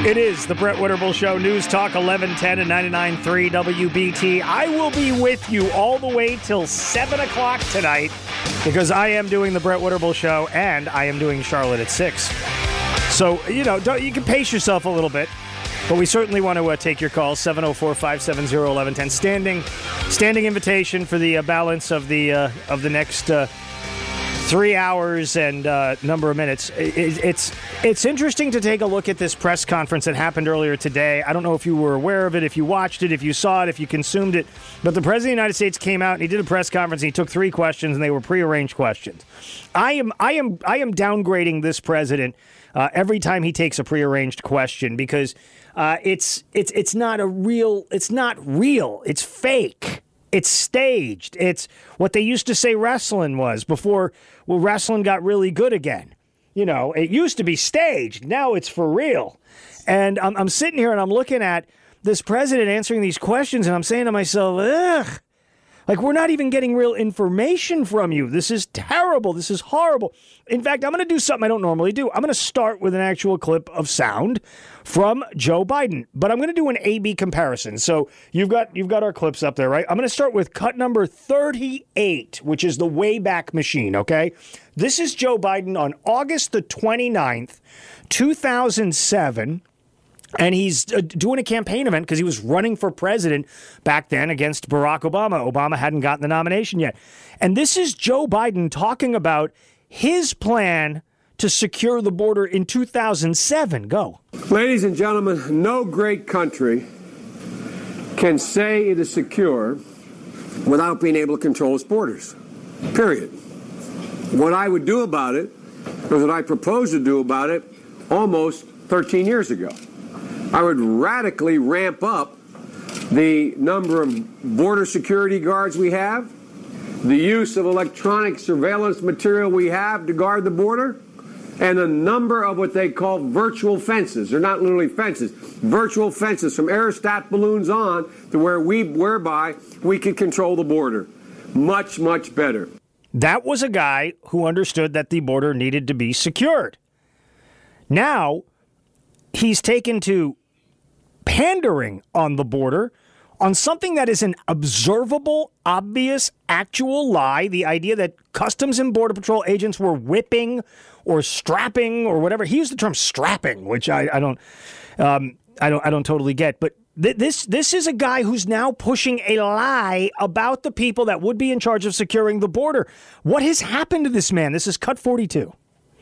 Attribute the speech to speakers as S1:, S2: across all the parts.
S1: It is the Brett Winterble Show, News Talk 1110 and 99.3 WBT. I will be with you all the way till 7 o'clock tonight because I am doing the Brett Winterble Show and I am doing Charlotte at 6. So, you can pace yourself a little bit, but we certainly want to take your calls, 704-570-1110. Standing invitation for the balance of the next 3 hours and number of minutes. It's interesting to take a look at this press conference that happened earlier today. I don't know if you were aware of it, if you watched it, if you saw it, if you consumed it, but the President of the United States came out and he did a press conference and he took 3 questions and they were prearranged questions. I am downgrading this president every time he takes a prearranged question because it's not real. It's fake. It's staged. It's what they used to say wrestling was before wrestling got really good again. It used to be staged. Now it's for real. And I'm sitting here and I'm looking at this president answering these questions and I'm saying to myself, ugh, like we're not even getting real information from you. This is terrible. This is horrible. In fact, I'm going to do something I don't normally do. I'm going to start with an actual clip of sound from Joe Biden, but I'm going to do an A-B comparison. So you've got our clips up there, right? I'm going to start with cut number 38, which is the Wayback Machine, okay? This is Joe Biden on August the 29th, 2007. And he's doing a campaign event because he was running for president back then against Barack Obama. Obama hadn't gotten the nomination yet. And this is Joe Biden talking about his plan to secure the border in 2007. Go.
S2: Ladies and gentlemen, no great country can say it is secure without being able to control its borders. Period. What I would do about it, or what I proposed to do about it almost 13 years ago. I would radically ramp up the number of border security guards we have, the use of electronic surveillance material we have to guard the border, and a number of what they call virtual fences. They're not literally fences. Virtual fences from aerostat balloons on to whereby we can control the border. Much, much better.
S1: That was a guy who understood that the border needed to be secured. Now, he's taken to pandering on the border on something that is an observable, obvious, actual lie. The idea that Customs and Border Patrol agents were whipping or strapping or whatever. He used the term strapping, which I don't totally get. But this is a guy who's now pushing a lie about the people that would be in charge of securing the border. What has happened to this man? This is cut 42.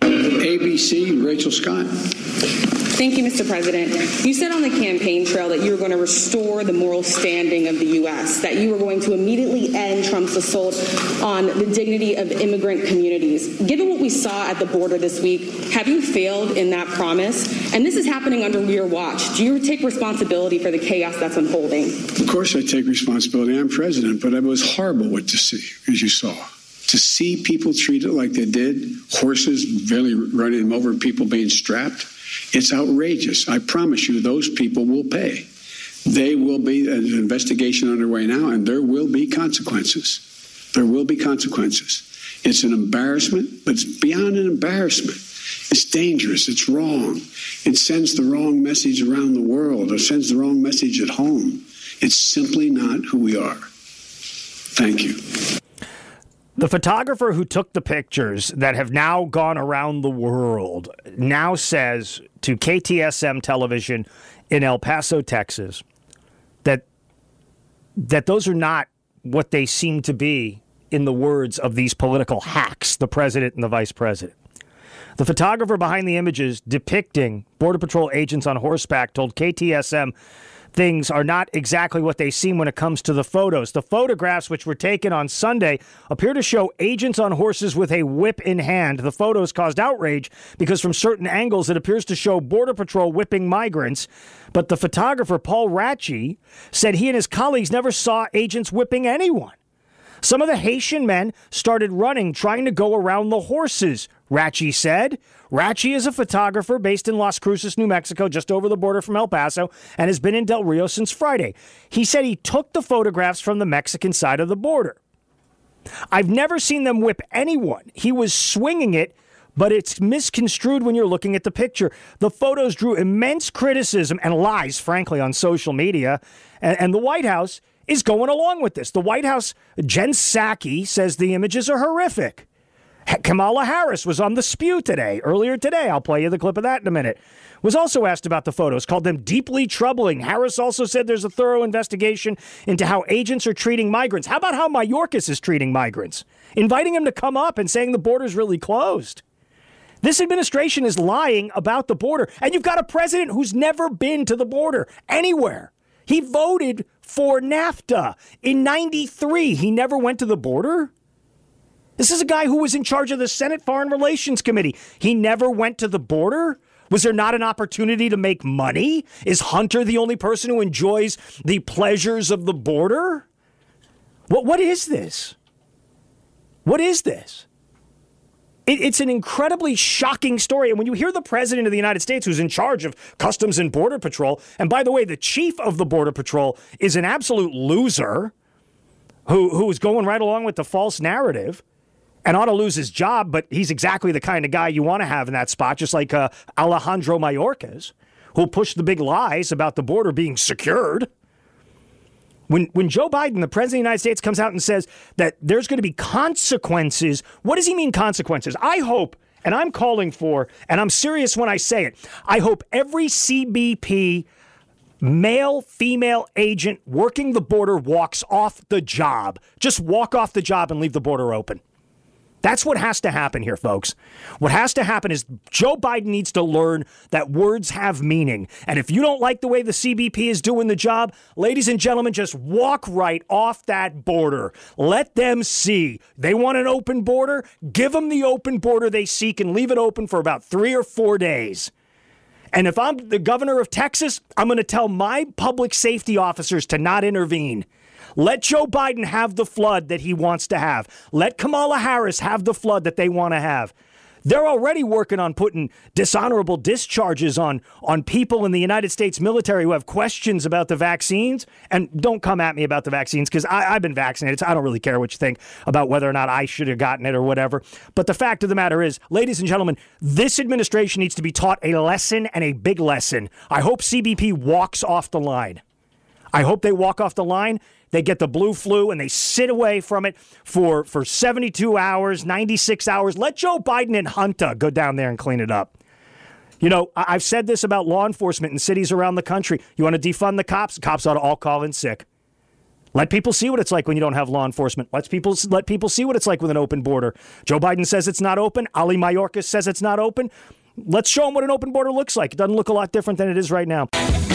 S3: ABC, Rachel Scott.
S4: Thank you, Mr. President. You said on the campaign trail that you were going to restore the moral standing of the U.S., that you were going to immediately end Trump's assault on the dignity of immigrant communities. Given what we saw at the border this week, have you failed in that promise? And this is happening under your watch. Do you take responsibility for the chaos that's unfolding?
S3: Of course I take responsibility. I'm president, but it was horrible what to see, as you saw. To see people treated like they did, horses barely running them over, people being strapped. It's outrageous. I promise you those people will pay. They will be an investigation underway now, and there will be consequences. There will be consequences. It's an embarrassment, but it's beyond an embarrassment. It's dangerous. It's wrong. It sends the wrong message around the world. It sends the wrong message at home. It's simply not who we are. Thank you.
S1: The photographer who took the pictures that have now gone around the world now says to KTSM television in El Paso, Texas, that those are not what they seem to be in the words of these political hacks, the president and the vice president. The photographer behind the images depicting Border Patrol agents on horseback told KTSM things are not exactly what they seem when it comes to the photos. The photographs, which were taken on Sunday, appear to show agents on horses with a whip in hand. The photos caused outrage because from certain angles it appears to show Border Patrol whipping migrants. But the photographer, Paul Ratchie, said he and his colleagues never saw agents whipping anyone. Some of the Haitian men started running, trying to go around the horses, Ratchie said. Ratchie is a photographer based in Las Cruces, New Mexico, just over the border from El Paso, and has been in Del Rio since Friday. He said he took the photographs from the Mexican side of the border. I've never seen them whip anyone. He was swinging it but it's misconstrued when you're looking at the picture. The photos drew immense criticism and lies, frankly, on social media, and the White House is going along with this. The White House, Jen Psaki, says the images are horrific. Kamala Harris was on The Spew earlier today. I'll play you the clip of that in a minute. Was also asked about the photos, called them deeply troubling. Harris also said there's a thorough investigation into how agents are treating migrants. How about how Mayorkas is treating migrants? Inviting him to come up and saying the border's really closed. This administration is lying about the border, and you've got a president who's never been to the border anywhere. He voted for NAFTA in '93. He never went to the border. This is a guy who was in charge of the Senate Foreign Relations Committee. He never went to the border. Was there not an opportunity to make money? Is Hunter the only person who enjoys the pleasures of the border? What is this? What is this? It's an incredibly shocking story. And when you hear the president of the United States, who's in charge of Customs and Border Patrol, and by the way, the chief of the Border Patrol is an absolute loser who's going right along with the false narrative and ought to lose his job, but he's exactly the kind of guy you want to have in that spot, just like Alejandro Mayorkas, who'll push the big lies about the border being secured. When Joe Biden, the president of the United States, comes out and says that there's going to be consequences, what does he mean consequences? I hope, and I'm calling for, and I'm serious when I say it, I hope every CBP male, female agent working the border walks off the job. Just walk off the job and leave the border open. That's what has to happen here, folks. What has to happen is Joe Biden needs to learn that words have meaning. And if you don't like the way the CBP is doing the job, ladies and gentlemen, just walk right off that border. Let them see. They want an open border? Give them the open border they seek and leave it open for about 3 or 4 days. And if I'm the governor of Texas, I'm going to tell my public safety officers to not intervene. Let Joe Biden have the flood that he wants to have. Let Kamala Harris have the flood that they want to have. They're already working on putting dishonorable discharges on people in the United States military who have questions about the vaccines. And don't come at me about the vaccines because I've been vaccinated, so I don't really care what you think about whether or not I should have gotten it or whatever. But the fact of the matter is, ladies and gentlemen, this administration needs to be taught a lesson and a big lesson. I hope CBP walks off the line. I hope they walk off the line. They get the blue flu and they sit away from it for 72 hours, 96 hours. Let Joe Biden and Hunter go down there and clean it up. You know, I've said this about law enforcement in cities around the country. You want to defund the cops? Cops ought to all call in sick. Let people see what it's like when you don't have law enforcement. Let people see what it's like with an open border. Joe Biden says it's not open. Ali Mayorkas says it's not open. Let's show them what an open border looks like. It doesn't look a lot different than it is right now.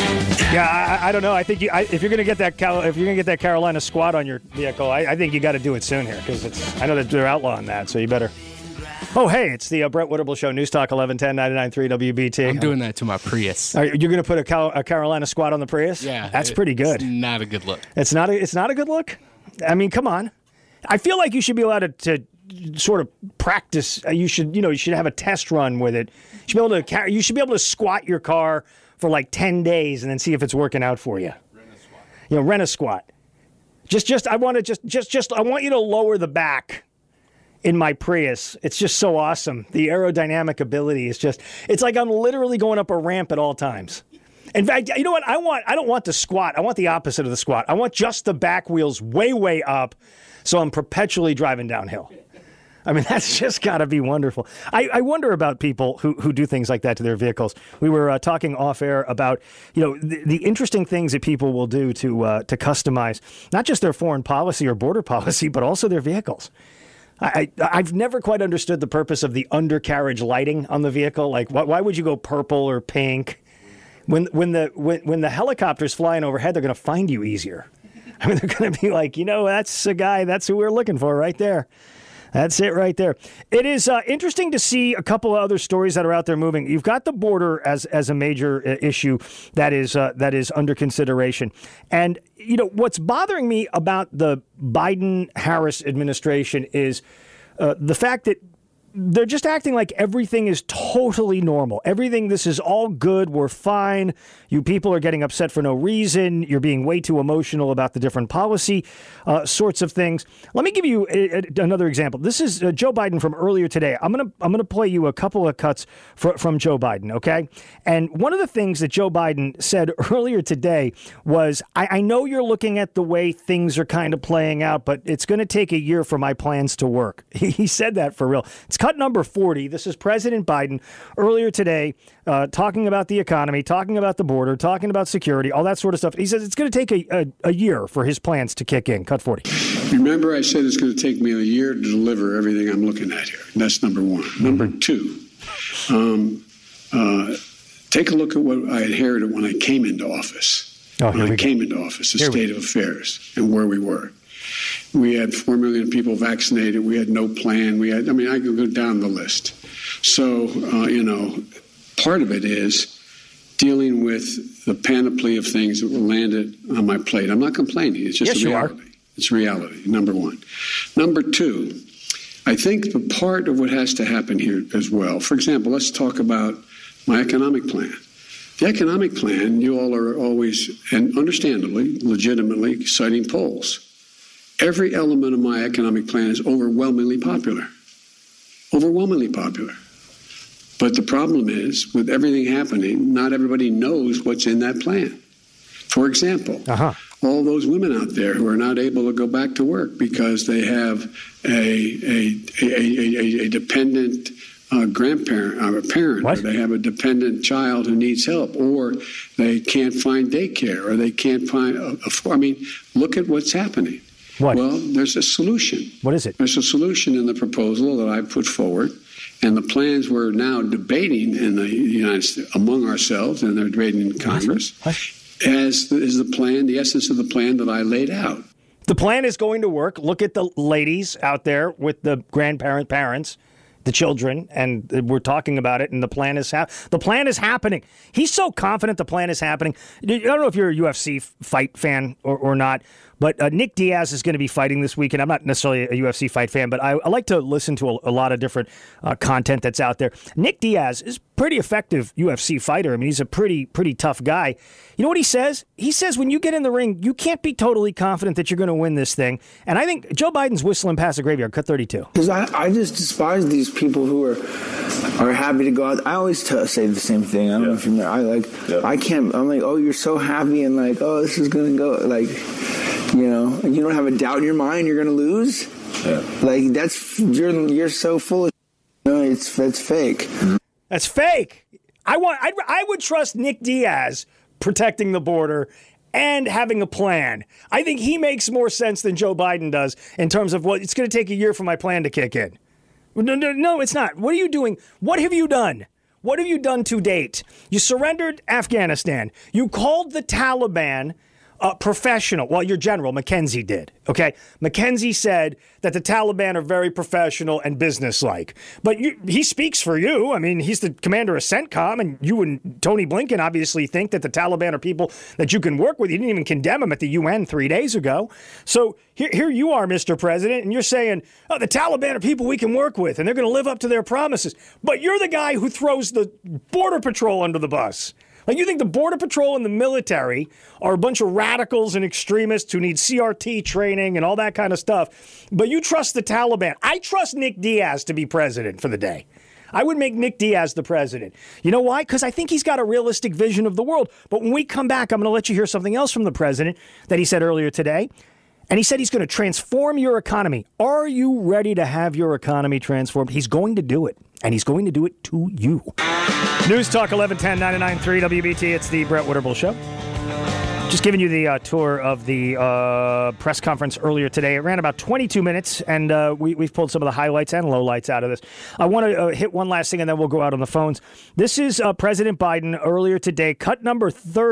S1: Yeah, I don't know. I think if you're going to get that Carolina squad on your vehicle, I think you got to do it soon here because I know that they're outlawing that, so you better. Oh, hey, it's the Brett Winterble Show, News Talk 1110 99.3 WBT.
S5: I'm doing that to my Prius.
S1: You're going to put a Carolina squad on the Prius?
S5: Yeah,
S1: that's pretty good.
S5: It's not a good look.
S1: It's not a good look. I mean, come on. I feel like you should be allowed to sort of practice. You should have a test run with it. You should be able to squat your car for like 10 days and then see if it's working out for you. Rent a squat. I want you to lower the back in my Prius. It's just so awesome. The aerodynamic ability is it's like I'm literally going up a ramp at all times. In fact, you know what? I don't want the squat. I want the opposite of the squat. I want just the back wheels way, way up so I'm perpetually driving downhill. I mean, that's just got to be wonderful. I wonder about people who do things like that to their vehicles. We were talking off air about, the interesting things that people will do to customize not just their foreign policy or border policy, but also their vehicles. I've never quite understood the purpose of the undercarriage lighting on the vehicle. Like, why would you go purple or pink? When the helicopter's flying overhead, they're going to find you easier. I mean, they're going to be like, that's a guy. That's who we're looking for right there. That's it right there. It is interesting to see a couple of other stories that are out there moving. You've got the border as a major issue that is under consideration. And, what's bothering me about the Biden-Harris administration is the fact that they're just acting like everything is totally normal. This is all good. We're fine. You people are getting upset for no reason. You're being way too emotional about the different policy sorts of things. Let me give you another example. This is Joe Biden from earlier today. I'm gonna play you a couple of cuts from Joe Biden, okay? And one of the things that Joe Biden said earlier today was, I know you're looking at the way things are kind of playing out, but it's going to take a year for my plans to work. He said that for real. It's cut number 40. This is President Biden earlier today talking about the economy, talking about the border, talking about security, all that sort of stuff. He says it's going to take a year for his plans to kick in. Cut 40.
S3: Remember, I said it's going to take me a year to deliver everything I'm looking at here. That's number one. Number two, take a look at what I inherited when I came into office. The state of affairs and where we were. We had 4 million people vaccinated. We had no plan. I could go down the list. So, part of it is dealing with the panoply of things that were landed on my plate. I'm not complaining. It's just a reality. It's reality, number one. Number two, I think the part of what has to happen here as well, for example, let's talk about my economic plan. The economic plan, you all are always, and understandably, legitimately, citing polls. Every element of my economic plan is overwhelmingly popular. Overwhelmingly popular. But the problem is, with everything happening, not everybody knows what's in that plan. For example, all those women out there who are not able to go back to work because they have a dependent grandparent or a parent, or they have a dependent child who needs help, or they can't find daycare, or they can't find look at what's happening.
S1: What?
S3: Well, there's a solution.
S1: What is it?
S3: There's a solution in the proposal that I put forward, and the plans we're now debating in the United States among ourselves, and they're debating in Congress, is the plan, the essence of the plan that I laid out.
S1: The plan is going to work. Look at the ladies out there with the parents, the children, and we're talking about it, and the plan is happening. He's so confident the plan is happening. I don't know if you're a UFC fight fan or not, but Nick Diaz is going to be fighting this weekend. I'm not necessarily a UFC fight fan, but I like to listen to a lot of different content that's out there. Nick Diaz is a pretty effective UFC fighter. I mean, he's a pretty tough guy. You know what he says? He says when you get in the ring, you can't be totally confident that you're going to win this thing. And I think Joe Biden's whistling past the graveyard. Cut 32.
S6: Because I just despise these people who are happy to go out. I always say the same thing. I don't know if you know. I can't. I'm like, oh, you're so happy, and like, oh, this is going to go. Like, you don't have a doubt in your mind you're going to lose. Yeah. Like you're so full of. That's fake.
S1: That's fake. I would trust Nick Diaz protecting the border and having a plan. I think he makes more sense than Joe Biden does in terms of it's going to take a year for my plan to kick in. No, it's not. What are you doing? What have you done? What have you done to date? You surrendered Afghanistan. You called the Taliban professional. Well, your general, McKenzie, did. Okay? McKenzie said that the Taliban are very professional and businesslike. But he speaks for you. I mean, he's the commander of CENTCOM, and you and Tony Blinken obviously think that the Taliban are people that you can work with. You didn't even condemn them at the UN 3 days ago. So here you are, Mr. President, and you're saying, oh, the Taliban are people we can work with, and they're going to live up to their promises. But you're the guy who throws the Border Patrol under the bus. Like, you think the Border Patrol and the military are a bunch of radicals and extremists who need CRT training and all that kind of stuff, but you trust the Taliban. I trust Nick Diaz to be president for the day. I would make Nick Diaz the president. You know why? Because I think he's got a realistic vision of the world. But when we come back, I'm going to let you hear something else from the president that he said earlier today. And he said he's going to transform your economy. Are you ready to have your economy transformed? He's going to do it, and he's going to do it to you. News Talk 1110 99.3 WBT. It's the Brett Winterble Show. Just giving you the tour of the press conference earlier today. It ran about 22 minutes, and we've pulled some of the highlights and lowlights out of this. I want to hit one last thing, and then we'll go out on the phones. This is President Biden earlier today, cut number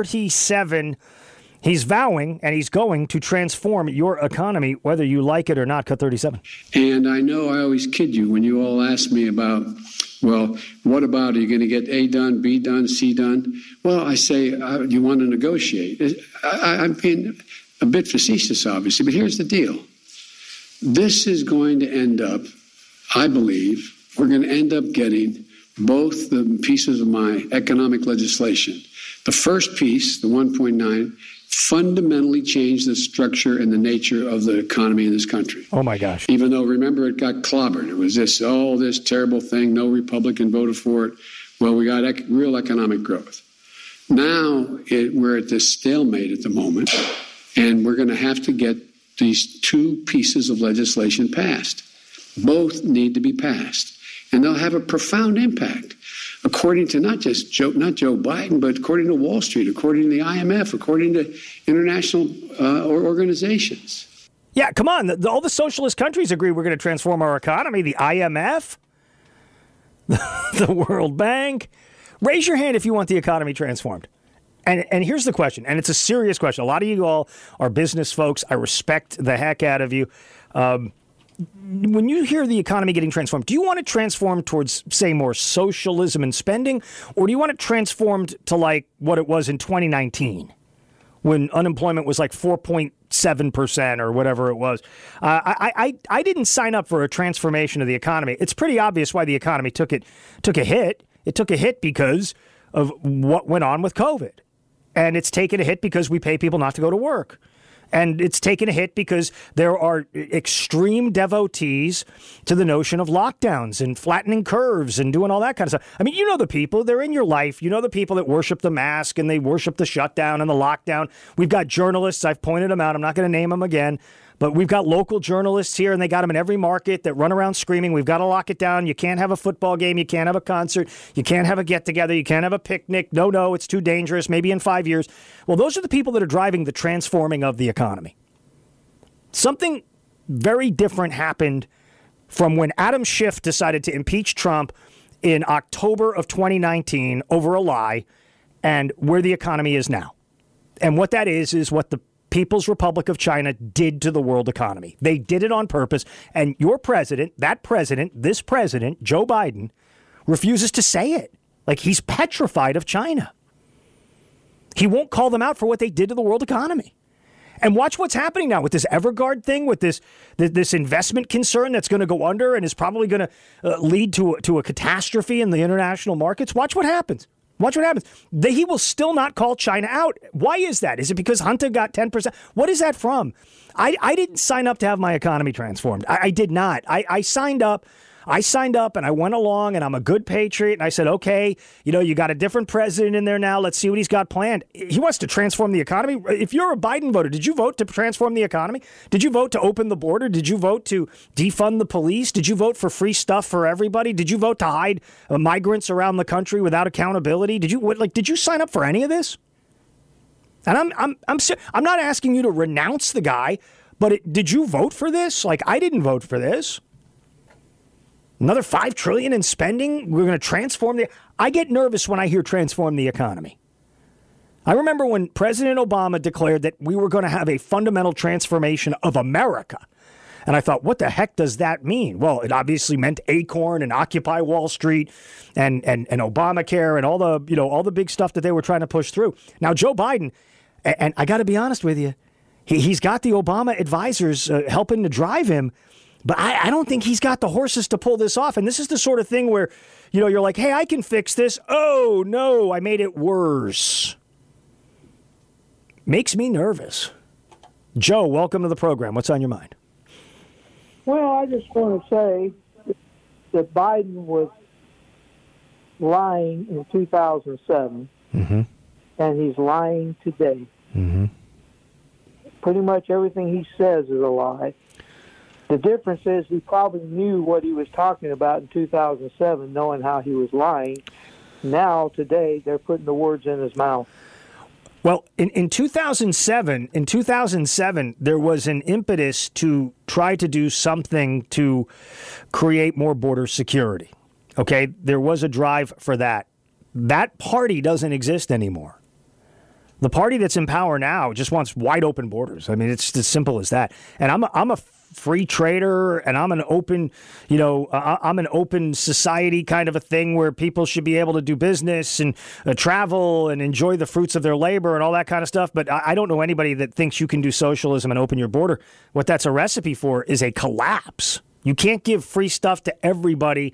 S1: 37. He's vowing, and he's going to transform your economy, whether you like it or not. Cut 37.
S3: And I know I always kid you when you all ask me about, well, what about, are you going to get A done, B done, C done? Well, I say, you want to negotiate. I'm being a bit facetious, obviously, but here's the deal. This is going to end up, I believe, we're going to end up getting both the pieces of my economic legislation. The first piece, the 1.9, fundamentally changed the structure and the nature of the economy in this country.
S1: Oh, my gosh.
S3: Even though, remember, it got clobbered. It was this terrible thing. No Republican voted for it. Well, we got real economic growth. Now we're at this stalemate at the moment, and we're going to have to get these two pieces of legislation passed. Both need to be passed, and they'll have a profound impact, according to not Joe Biden, but according to Wall Street, according to the IMF, according to international organizations.
S1: Yeah, come on. All the socialist countries agree we're going to transform our economy. The IMF, the World Bank. Raise your hand if you want the economy transformed. And here's the question, and it's a serious question. A lot of you all are business folks. I respect the heck out of you. When you hear the economy getting transformed, do you want it transformed towards, say, more socialism and spending, or do you want it transformed to like what it was in 2019 when unemployment was like 4.7% or whatever it was? I didn't sign up for a transformation of the economy. It's pretty obvious why the economy took a hit. It took a hit because of what went on with COVID. And it's taken a hit because we pay people not to go to work. And it's taken a hit because there are extreme devotees to the notion of lockdowns and flattening curves and doing all that kind of stuff. I mean, you know the people. They're in your life. You know the people that worship the mask and they worship the shutdown and the lockdown. We've got journalists. I've pointed them out. I'm not going to name them again. But we've got local journalists here, and they got them in every market that run around screaming, we've got to lock it down. You can't have a football game. You can't have a concert. You can't have a get-together. You can't have a picnic. No, it's too dangerous. Maybe in 5 years. Well, those are the people that are driving the transforming of the economy. Something very different happened from when Adam Schiff decided to impeach Trump in October of 2019 over a lie and where the economy is now. And what that is what the People's Republic of China did to the world economy. They did it on purpose. And your president, this president, Joe Biden, refuses to say it. Like, he's petrified of China. He won't call them out for what they did to the world economy. And watch what's happening now with this Evergrande thing, with this investment concern that's going to go under and is probably going to lead to a catastrophe in the international markets. Watch what happens. Watch what happens. He will still not call China out. Why is that? Is it because Hunter got 10%? What is that from? I didn't sign up to have my economy transformed. I did not. I signed up. And I went along, and I'm a good patriot. And I said, okay, you got a different president in there now. Let's see what he's got planned. He wants to transform the economy. If you're a Biden voter, did you vote to transform the economy? Did you vote to open the border? Did you vote to defund the police? Did you vote for free stuff for everybody? Did you vote to hide migrants around the country without accountability? Did you sign up for any of this? And I'm not asking you to renounce the guy, but did you vote for this? Like, I didn't vote for this. Another $5 trillion in spending? We're going to transform I get nervous when I hear transform the economy. I remember when President Obama declared that we were going to have a fundamental transformation of America. And I thought, what the heck does that mean? Well, it obviously meant Acorn and Occupy Wall Street and Obamacare and all the big stuff that they were trying to push through. Now, Joe Biden, and I got to be honest with you, he's got the Obama advisors helping to drive him. But I don't think he's got the horses to pull this off. And this is the sort of thing where, you're like, hey, I can fix this. Oh, no, I made it worse. Makes me nervous. Joe, welcome to the program. What's on your mind?
S7: Well, I just want to say that Biden was lying in 2007, and he's lying today. Pretty much everything he says is a lie. The difference is he probably knew what he was talking about in 2007, knowing how he was lying. Now, today, they're putting the words in his mouth.
S1: Well, in 2007, there was an impetus to try to do something to create more border security. Okay, there was a drive for that. That party doesn't exist anymore. The party that's in power now just wants wide open borders. I mean, it's as simple as that. And I'm a free trader, and I'm an open, I'm an open society kind of a thing where people should be able to do business and travel and enjoy the fruits of their labor and all that kind of stuff. But I don't know anybody that thinks you can do socialism and open your border. What that's a recipe for is a collapse. You can't give free stuff to everybody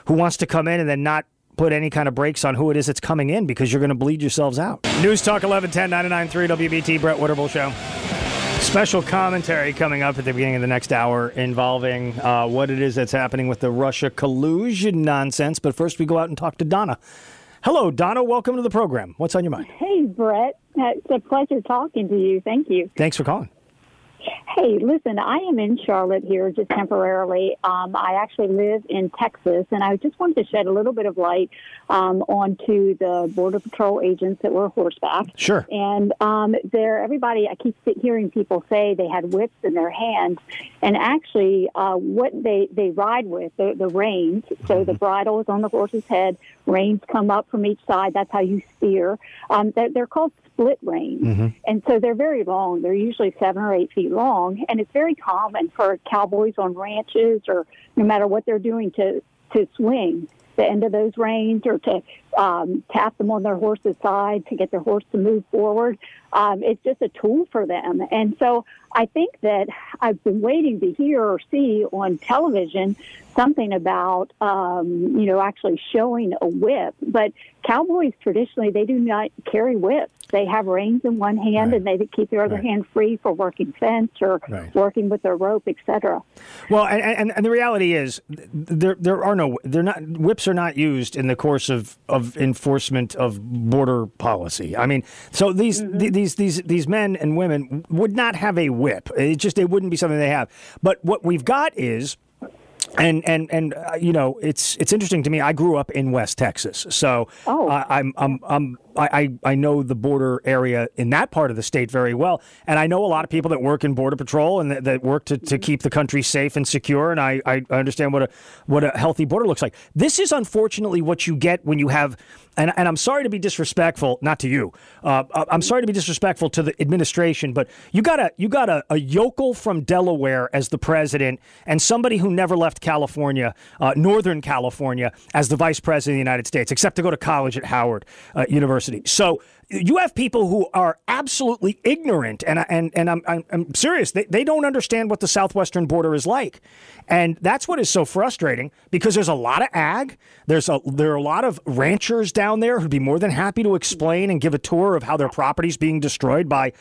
S1: who wants to come in and then not put any kind of brakes on who it is that's coming in, because you're going to bleed yourselves out. News Talk 1110 99.3 WBT, Brett Winterble Show. Special commentary coming up at the beginning of the next hour involving what it is that's happening with the Russia collusion nonsense. But first, we go out and talk to Donna. Hello, Donna. Welcome to the program. What's on your mind?
S8: Hey, Brett. It's a pleasure talking to you. Thank you.
S1: Thanks for calling.
S8: Hey, listen, I am in Charlotte here just temporarily. I actually live in Texas, and I just wanted to shed a little bit of light onto the Border Patrol agents that were horseback.
S1: Sure.
S8: And everybody, I keep hearing people say they had whips in their hands, and actually what they ride with, the reins, so the bridle is on the horse's head, reins come up from each side, that's how you steer. They're called split reins, and so they're very long. They're usually 7 or 8 feet long, and it's very common for cowboys on ranches, or no matter what they're doing, to swing the end of those reins, or to tap them on their horse's side to get their horse to move forward. It's just a tool for them. And so I think that I've been waiting to hear or see on television something about, actually showing a whip. But cowboys, traditionally, they do not carry whips. They have reins in one hand, and they keep their other hand free for working fence or working with their rope, etc.
S1: Well, and the reality is, whips are not used in the course of enforcement of border policy. I mean, so these men and women would not have a whip. It wouldn't be something they have. But what we've got is, and it's interesting to me. I grew up in West Texas, so I know the border area in that part of the state very well, and I know a lot of people that work in Border Patrol and that work to keep the country safe and secure. And I understand what a healthy border looks like. This is unfortunately what you get when you have. And I'm sorry to be disrespectful, not to you. I'm sorry to be disrespectful to the administration, but you got a yokel from Delaware as the president, and somebody who never left California, Northern California, as the vice president of the United States, except to go to college at Howard University. So you have people who are absolutely ignorant, and I'm serious. They don't understand what the southwestern border is like, and that's what is so frustrating, because there's a lot of ag. There are a lot of ranchers down there who'd be more than happy to explain and give a tour of how their property's being destroyed by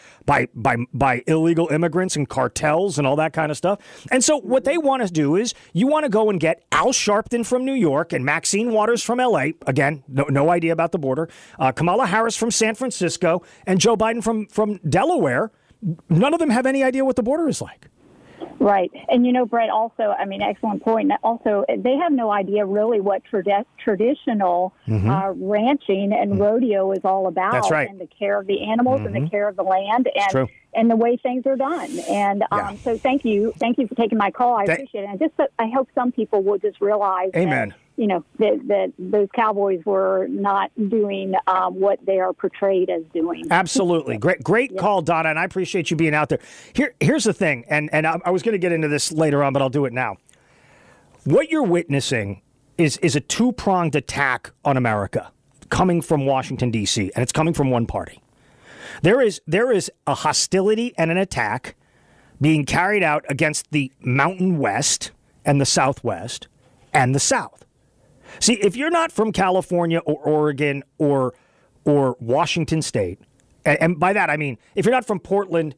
S1: illegal immigrants and cartels and all that kind of stuff. And so what they want to do is, you want to go and get Al Sharpton from New York and Maxine Waters from L.A. Again, no idea about the border. Kamala Harris from San Francisco and Joe Biden from Delaware. None of them have any idea what the border is like.
S8: Right. And, Brett, also, excellent point. Also, they have no idea really what traditional ranching and rodeo is all about.
S1: That's right.
S8: And the care of the animals and the care of the land and the way things are done. And so thank you. Thank you for taking my call. I appreciate it. And I hope some people will just realize
S1: Amen.
S8: That those cowboys were not doing what they are portrayed as doing.
S1: Absolutely. Great call, Donna, and I appreciate you being out there. Here's the thing, and I was going to get into this later on, but I'll do it now. What you're witnessing is a two-pronged attack on America coming from Washington, D.C., and it's coming from one party. There is a hostility and an attack being carried out against the Mountain West and the Southwest and the South. See, if you're not from California or Oregon or Washington State, and by that I mean if you're not from Portland,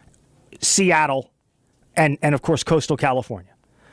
S1: Seattle, and of course coastal California,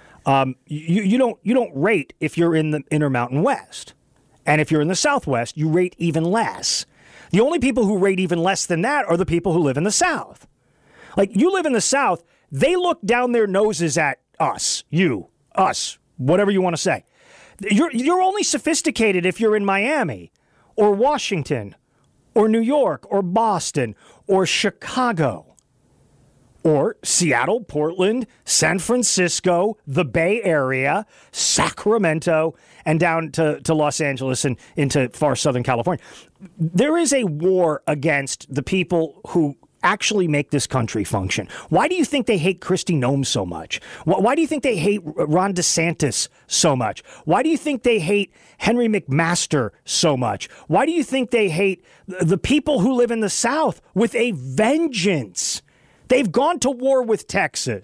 S1: you don't rate if you're in the Intermountain West, and if you're in the Southwest, you rate even less. The only people who rate even less than that are the people who live in the South. Like, you live in the South, they look down their noses at us, whatever you want to say. You're only sophisticated if you're in Miami or Washington or New York or Boston or Chicago or Seattle, Portland, San Francisco, the Bay Area, Sacramento, and down to Los Angeles and into far Southern California. There is a war against the people who actually make this country function. Why do you think they hate Kristi Noem so much? Why do you think they hate Ron DeSantis so much? Why do you think they hate Henry McMaster so much? Why do you think they hate the people who live in the South with a vengeance? They've gone to war with Texas.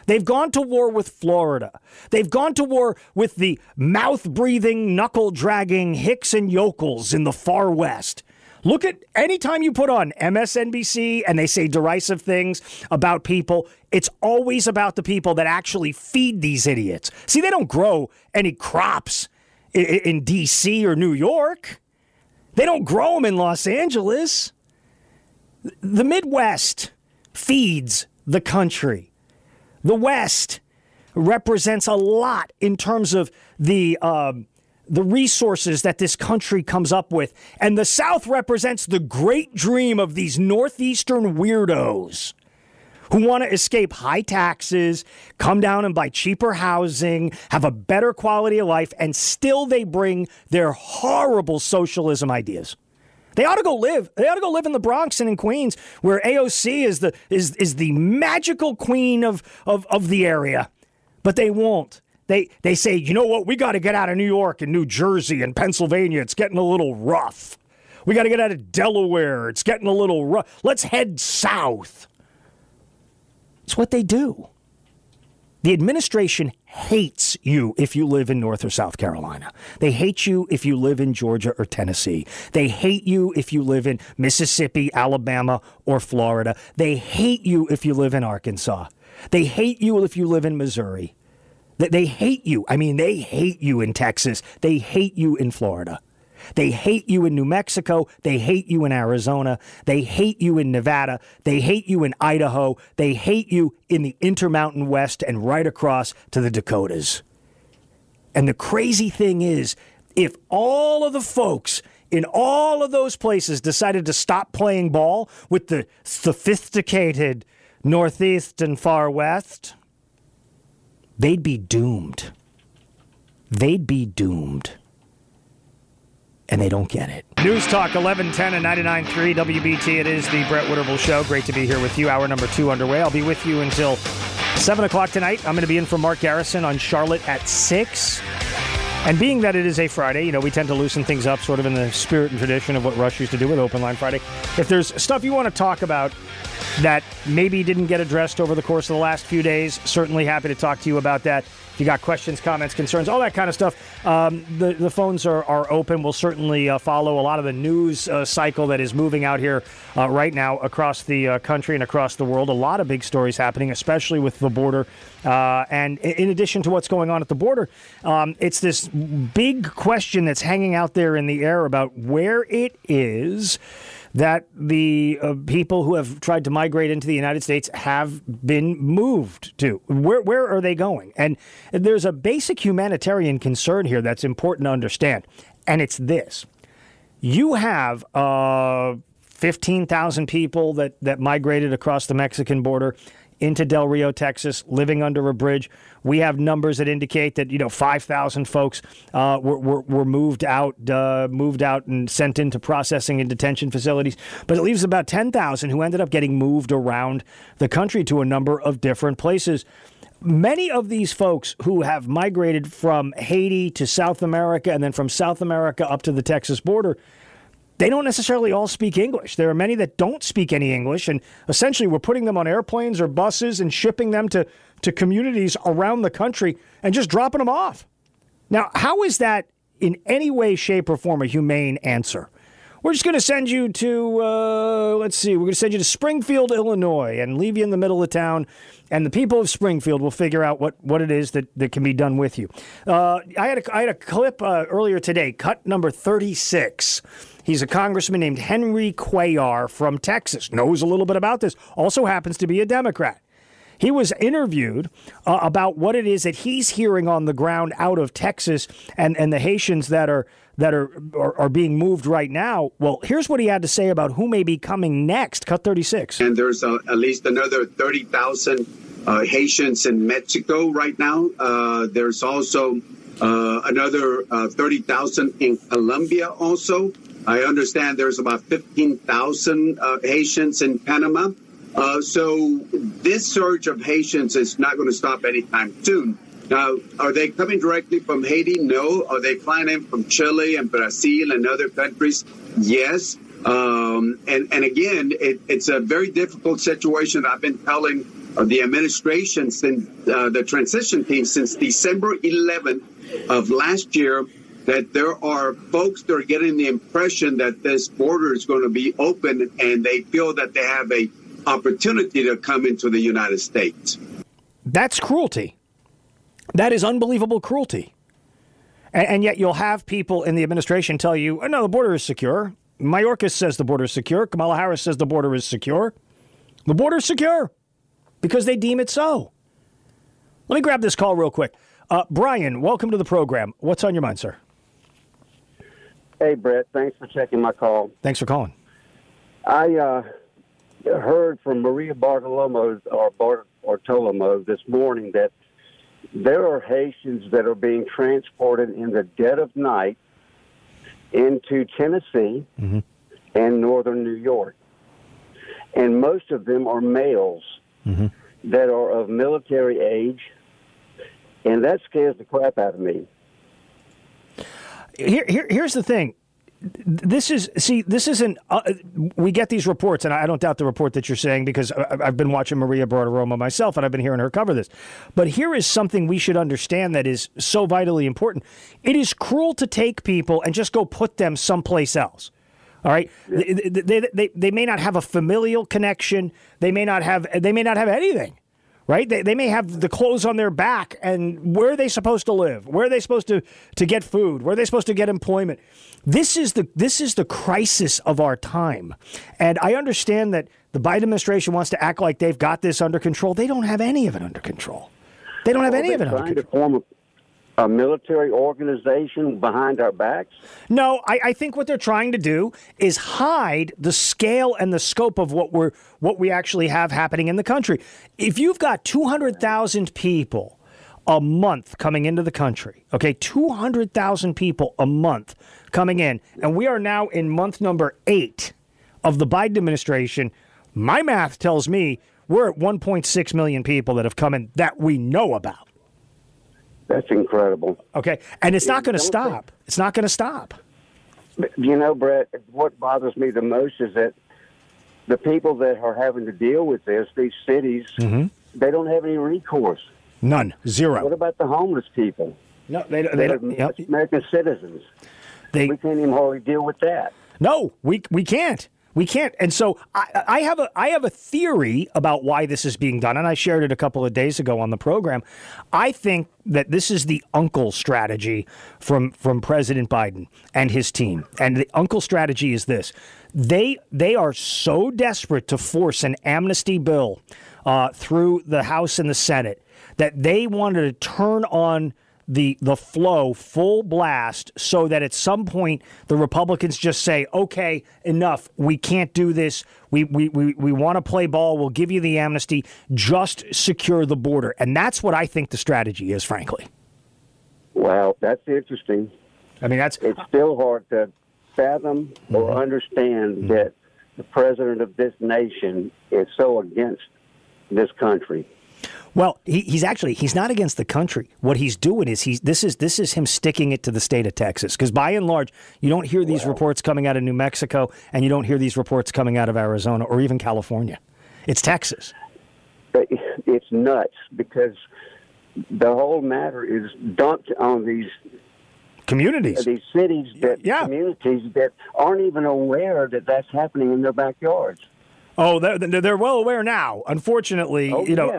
S1: They've gone to war with Florida. They've gone to war with the mouth-breathing, knuckle-dragging hicks and yokels in the far west. Look at any time you put on MSNBC and they say derisive things about people, it's always about the people that actually feed these idiots. See, they don't grow any crops in D.C. or New York. They don't grow them in Los Angeles. The Midwest feeds the country. The West represents a lot in terms of the resources that this country comes up with. And the South represents the great dream of these Northeastern weirdos who want to escape high taxes, come down and buy cheaper housing, have a better quality of life, and still they bring their horrible socialism ideas. They ought to go live. They ought to go live in the Bronx and in Queens, where AOC is the magical queen of the area. But they won't. They say, you know what? We got to get out of New York and New Jersey and Pennsylvania. It's getting a little rough. We got to get out of Delaware. It's getting a little rough. Let's head south. It's what they do. The administration hates you if you live in North or South Carolina. They hate you if you live in Georgia or Tennessee. They hate you if you live in Mississippi, Alabama, or Florida. They hate you if you live in Arkansas. They hate you if you live in Missouri. They hate you. I mean, they hate you in Texas. They hate you in Florida. They hate you in New Mexico. They hate you in Arizona. They hate you in Nevada. They hate you in Idaho. They hate you in the Intermountain West and right across to the Dakotas. And the crazy thing is, if all of the folks in all of those places decided to stop playing ball with the sophisticated Northeast and Far West, they'd be doomed. They'd be doomed. And they don't get it. News Talk 1110 and 99.3 WBT. It is the Brett Winterble Show. Great to be here with you. Hour number 2 underway. I'll be with you until 7 o'clock tonight. I'm going to be in for Mark Garrison on Charlotte at 6. And being that it is a Friday, you know, we tend to loosen things up sort of in the spirit and tradition of what Rush used to do with Open Line Friday. If there's stuff you want to talk about that maybe didn't get addressed over the course of the last few days, certainly happy to talk to you about that. If you got questions, comments, concerns, all that kind of stuff, the phones are open. We'll certainly follow a lot of the news cycle that is moving out here right now across the country and across the world. A lot of big stories happening, especially with the border. And in addition to what's going on at the border, it's this big question that's hanging out there in the air about where it is that the people who have tried to migrate into the United States have been moved to. Where are they going? And there's a basic humanitarian concern here that's important to understand, and it's this. You have 15,000 people that migrated across the Mexican border into Del Rio, Texas, living under a bridge. We have numbers that indicate that 5,000 folks were moved out and sent into processing and detention facilities. But it leaves about 10,000 who ended up getting moved around the country to a number of different places. Many of these folks who have migrated from Haiti to South America and then from South America up to the Texas border, they don't necessarily all speak English. There are many that don't speak any English, and essentially we're putting them on airplanes or buses and shipping them to communities around the country and just dropping them off. Now, how is that in any way, shape, or form a humane answer? We're just going to send you to, we're going to send you to Springfield, Illinois, and leave you in the middle of town, and the people of Springfield will figure out what it is that can be done with you. I had a clip earlier today, cut number 36. He's a congressman named Henry Cuellar from Texas, knows a little bit about this, also happens to be a Democrat. He was interviewed about what it is that he's hearing on the ground out of Texas and the Haitians that are being moved right now. Well, here's what he had to say about who may be coming next. Cut 36.
S9: And there's at least another 30,000 Haitians in Mexico right now. There's also another 30,000 in Colombia also. I understand there's about 15,000 Haitians in Panama. So this surge of Haitians is not going to stop anytime soon. Now, are they coming directly from Haiti? No. Are they flying in from Chile and Brazil and other countries? Yes. And again, it's a very difficult situation. I've been telling the administration since the transition team since December 11th of last year, that there are folks that are getting the impression that this border is going to be open, and they feel that they have a opportunity to come into the United States.
S1: That's cruelty. That is unbelievable cruelty. And yet you'll have people in the administration tell you, oh, no, the border is secure. Mayorkas says the border is secure. Kamala Harris says the border is secure. The border is secure because they deem it so. Let me grab this call real quick. Brian, welcome to the program. What's on your mind, sir?
S10: Hey, Brett. Thanks for taking my call.
S1: Thanks for calling.
S10: I heard from Maria Bartolomo this morning that there are Haitians that are being transported in the dead of night into Tennessee and northern New York. And most of them are males that are of military age, and that scares the crap out of me.
S1: Here's the thing. This isn't. We get these reports, and I don't doubt the report that you're saying because I've been watching Maria Bartiromo myself, and I've been hearing her cover this. But here is something we should understand that is so vitally important. It is cruel to take people and just go put them someplace else. All right, they may not have a familial connection. They may not have anything. Right? They may have the clothes on their back, and where are they supposed to live? Where are they supposed to get food? Where are they supposed to get employment? This is the crisis of our time. And I understand that the Biden administration wants to act like they've got this under control. They don't have any of it under control. They don't have any of it under control.
S10: To form a military organization behind our backs?
S1: No, I think what they're trying to do is hide the scale and the scope of what we actually have happening in the country. If you've got 200,000 people a month coming into the country, okay, 200,000 people a month coming in, and we are now in month number 8 of the Biden administration, my math tells me we're at 1.6 million people that have come in that we know about.
S10: That's incredible.
S1: Okay, and it's not going to stop. It's not going to stop.
S10: You know, Brett, what bothers me the most is that the people that are having to deal with this, these cities, they don't have any recourse.
S1: None. Zero.
S10: What about the homeless people?
S1: No, they don't. Yep.
S10: American citizens. We can't even hardly deal with that.
S1: No, we can't. We can't. And so I have a theory about why this is being done, and I shared it a couple of days ago on the program. I think that this is the uncle strategy from President Biden and his team. And the uncle strategy is this. They are so desperate to force an amnesty bill through the House and the Senate that they wanted to turn on the flow full blast so that at some point the Republicans just say, okay, enough. We can't do this. We want to play ball. We'll give you the amnesty. Just secure the border. And that's what I think the strategy is, frankly.
S10: Well, that's interesting.
S1: I mean, it's
S10: still hard to fathom or understand that the president of this nation is so against this country.
S1: Well, he's not against the country. What he's doing is this is him sticking it to the state of Texas. Because by and large, you don't hear these reports coming out of New Mexico, and you don't hear these reports coming out of Arizona or even California. It's Texas.
S10: It's nuts because the whole matter is dumped on these
S1: communities,
S10: these cities, communities that aren't even aware that that's happening in their backyards.
S1: Oh, they're well aware now. Unfortunately,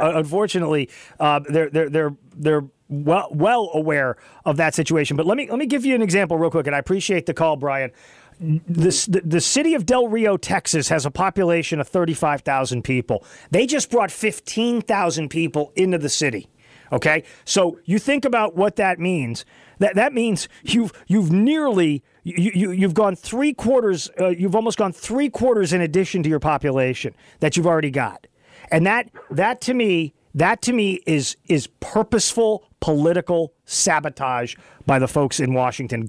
S1: they're well aware of that situation. But let me give you an example real quick, and I appreciate the call, Brian. The city of Del Rio, Texas, has a population of 35,000 people. They just brought 15,000 people into the city. Okay, so you think about what that means. That means you've gone 3/4. You've almost gone 3/4 in addition to your population that you've already got, and that to me is purposeful political sabotage by the folks in Washington.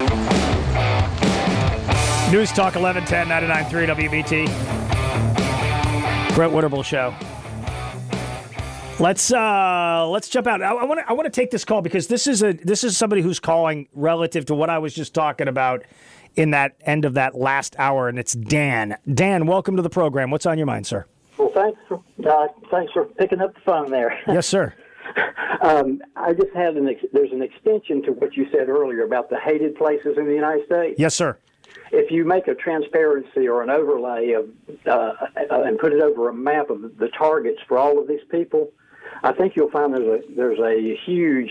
S1: News Talk 1110 99.3 WBT. Brett Winterble Show. Let's jump out. I want to take this call because this is somebody who's calling relative to what I was just talking about in that end of that last hour, and it's Dan. Dan, welcome to the program. What's on your mind, sir?
S11: Well, thanks for Thanks for picking up the phone there.
S1: Yes, sir.
S11: I just had there's an extension to what you said earlier about the hated places in the United States.
S1: Yes, sir.
S11: If you make a transparency or an overlay of and put it over a map of the targets for all of these people, I think you'll find there's a huge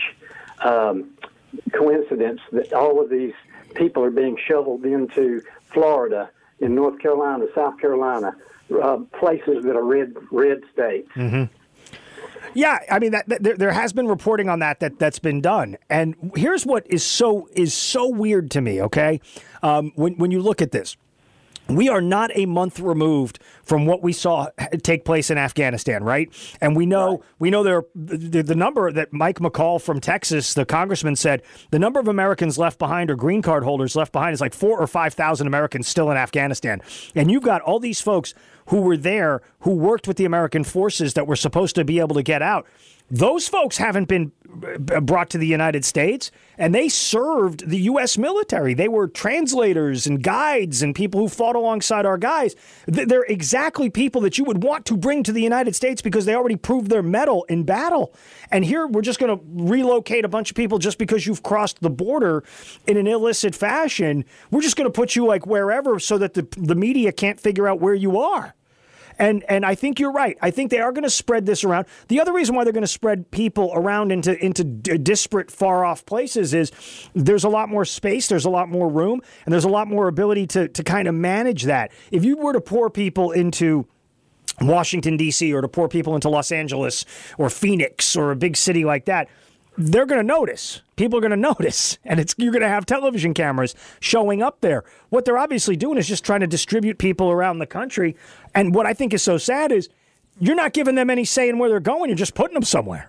S11: coincidence that all of these people are being shoveled into Florida, in North Carolina, South Carolina, places that are red states.
S1: Mm-hmm. Yeah, I mean there has been reporting on that's been done, and here's what is so weird to me. Okay, when you look at this, we are not a month removed from what we saw take place in Afghanistan, right? And we know the number that Mike McCall from Texas, the congressman, said the number of Americans left behind or green card holders left behind is like 4,000 or 5,000 Americans still in Afghanistan, and you've got all these folks who were there, who worked with the American forces that were supposed to be able to get out. Those folks haven't been brought to the United States, and they served the U.S. military. They were translators and guides and people who fought alongside our guys. They're exactly people that you would want to bring to the United States because they already proved their mettle in battle. And here we're just going to relocate a bunch of people just because you've crossed the border in an illicit fashion. We're just going to put you like wherever so that the media can't figure out where you are. And I think you're right. I think they are going to spread this around. The other reason why they're going to spread people around into disparate, far-off places is there's a lot more space, there's a lot more room, and there's a lot more ability to kind of manage that. If you were to pour people into Washington, D.C., or to pour people into Los Angeles or Phoenix or a big city like that, they're going to notice. People are going to notice, and you're going to have television cameras showing up there. What they're obviously doing is just trying to distribute people around the country. And what I think is so sad is you're not giving them any say in where they're going. You're just putting them somewhere.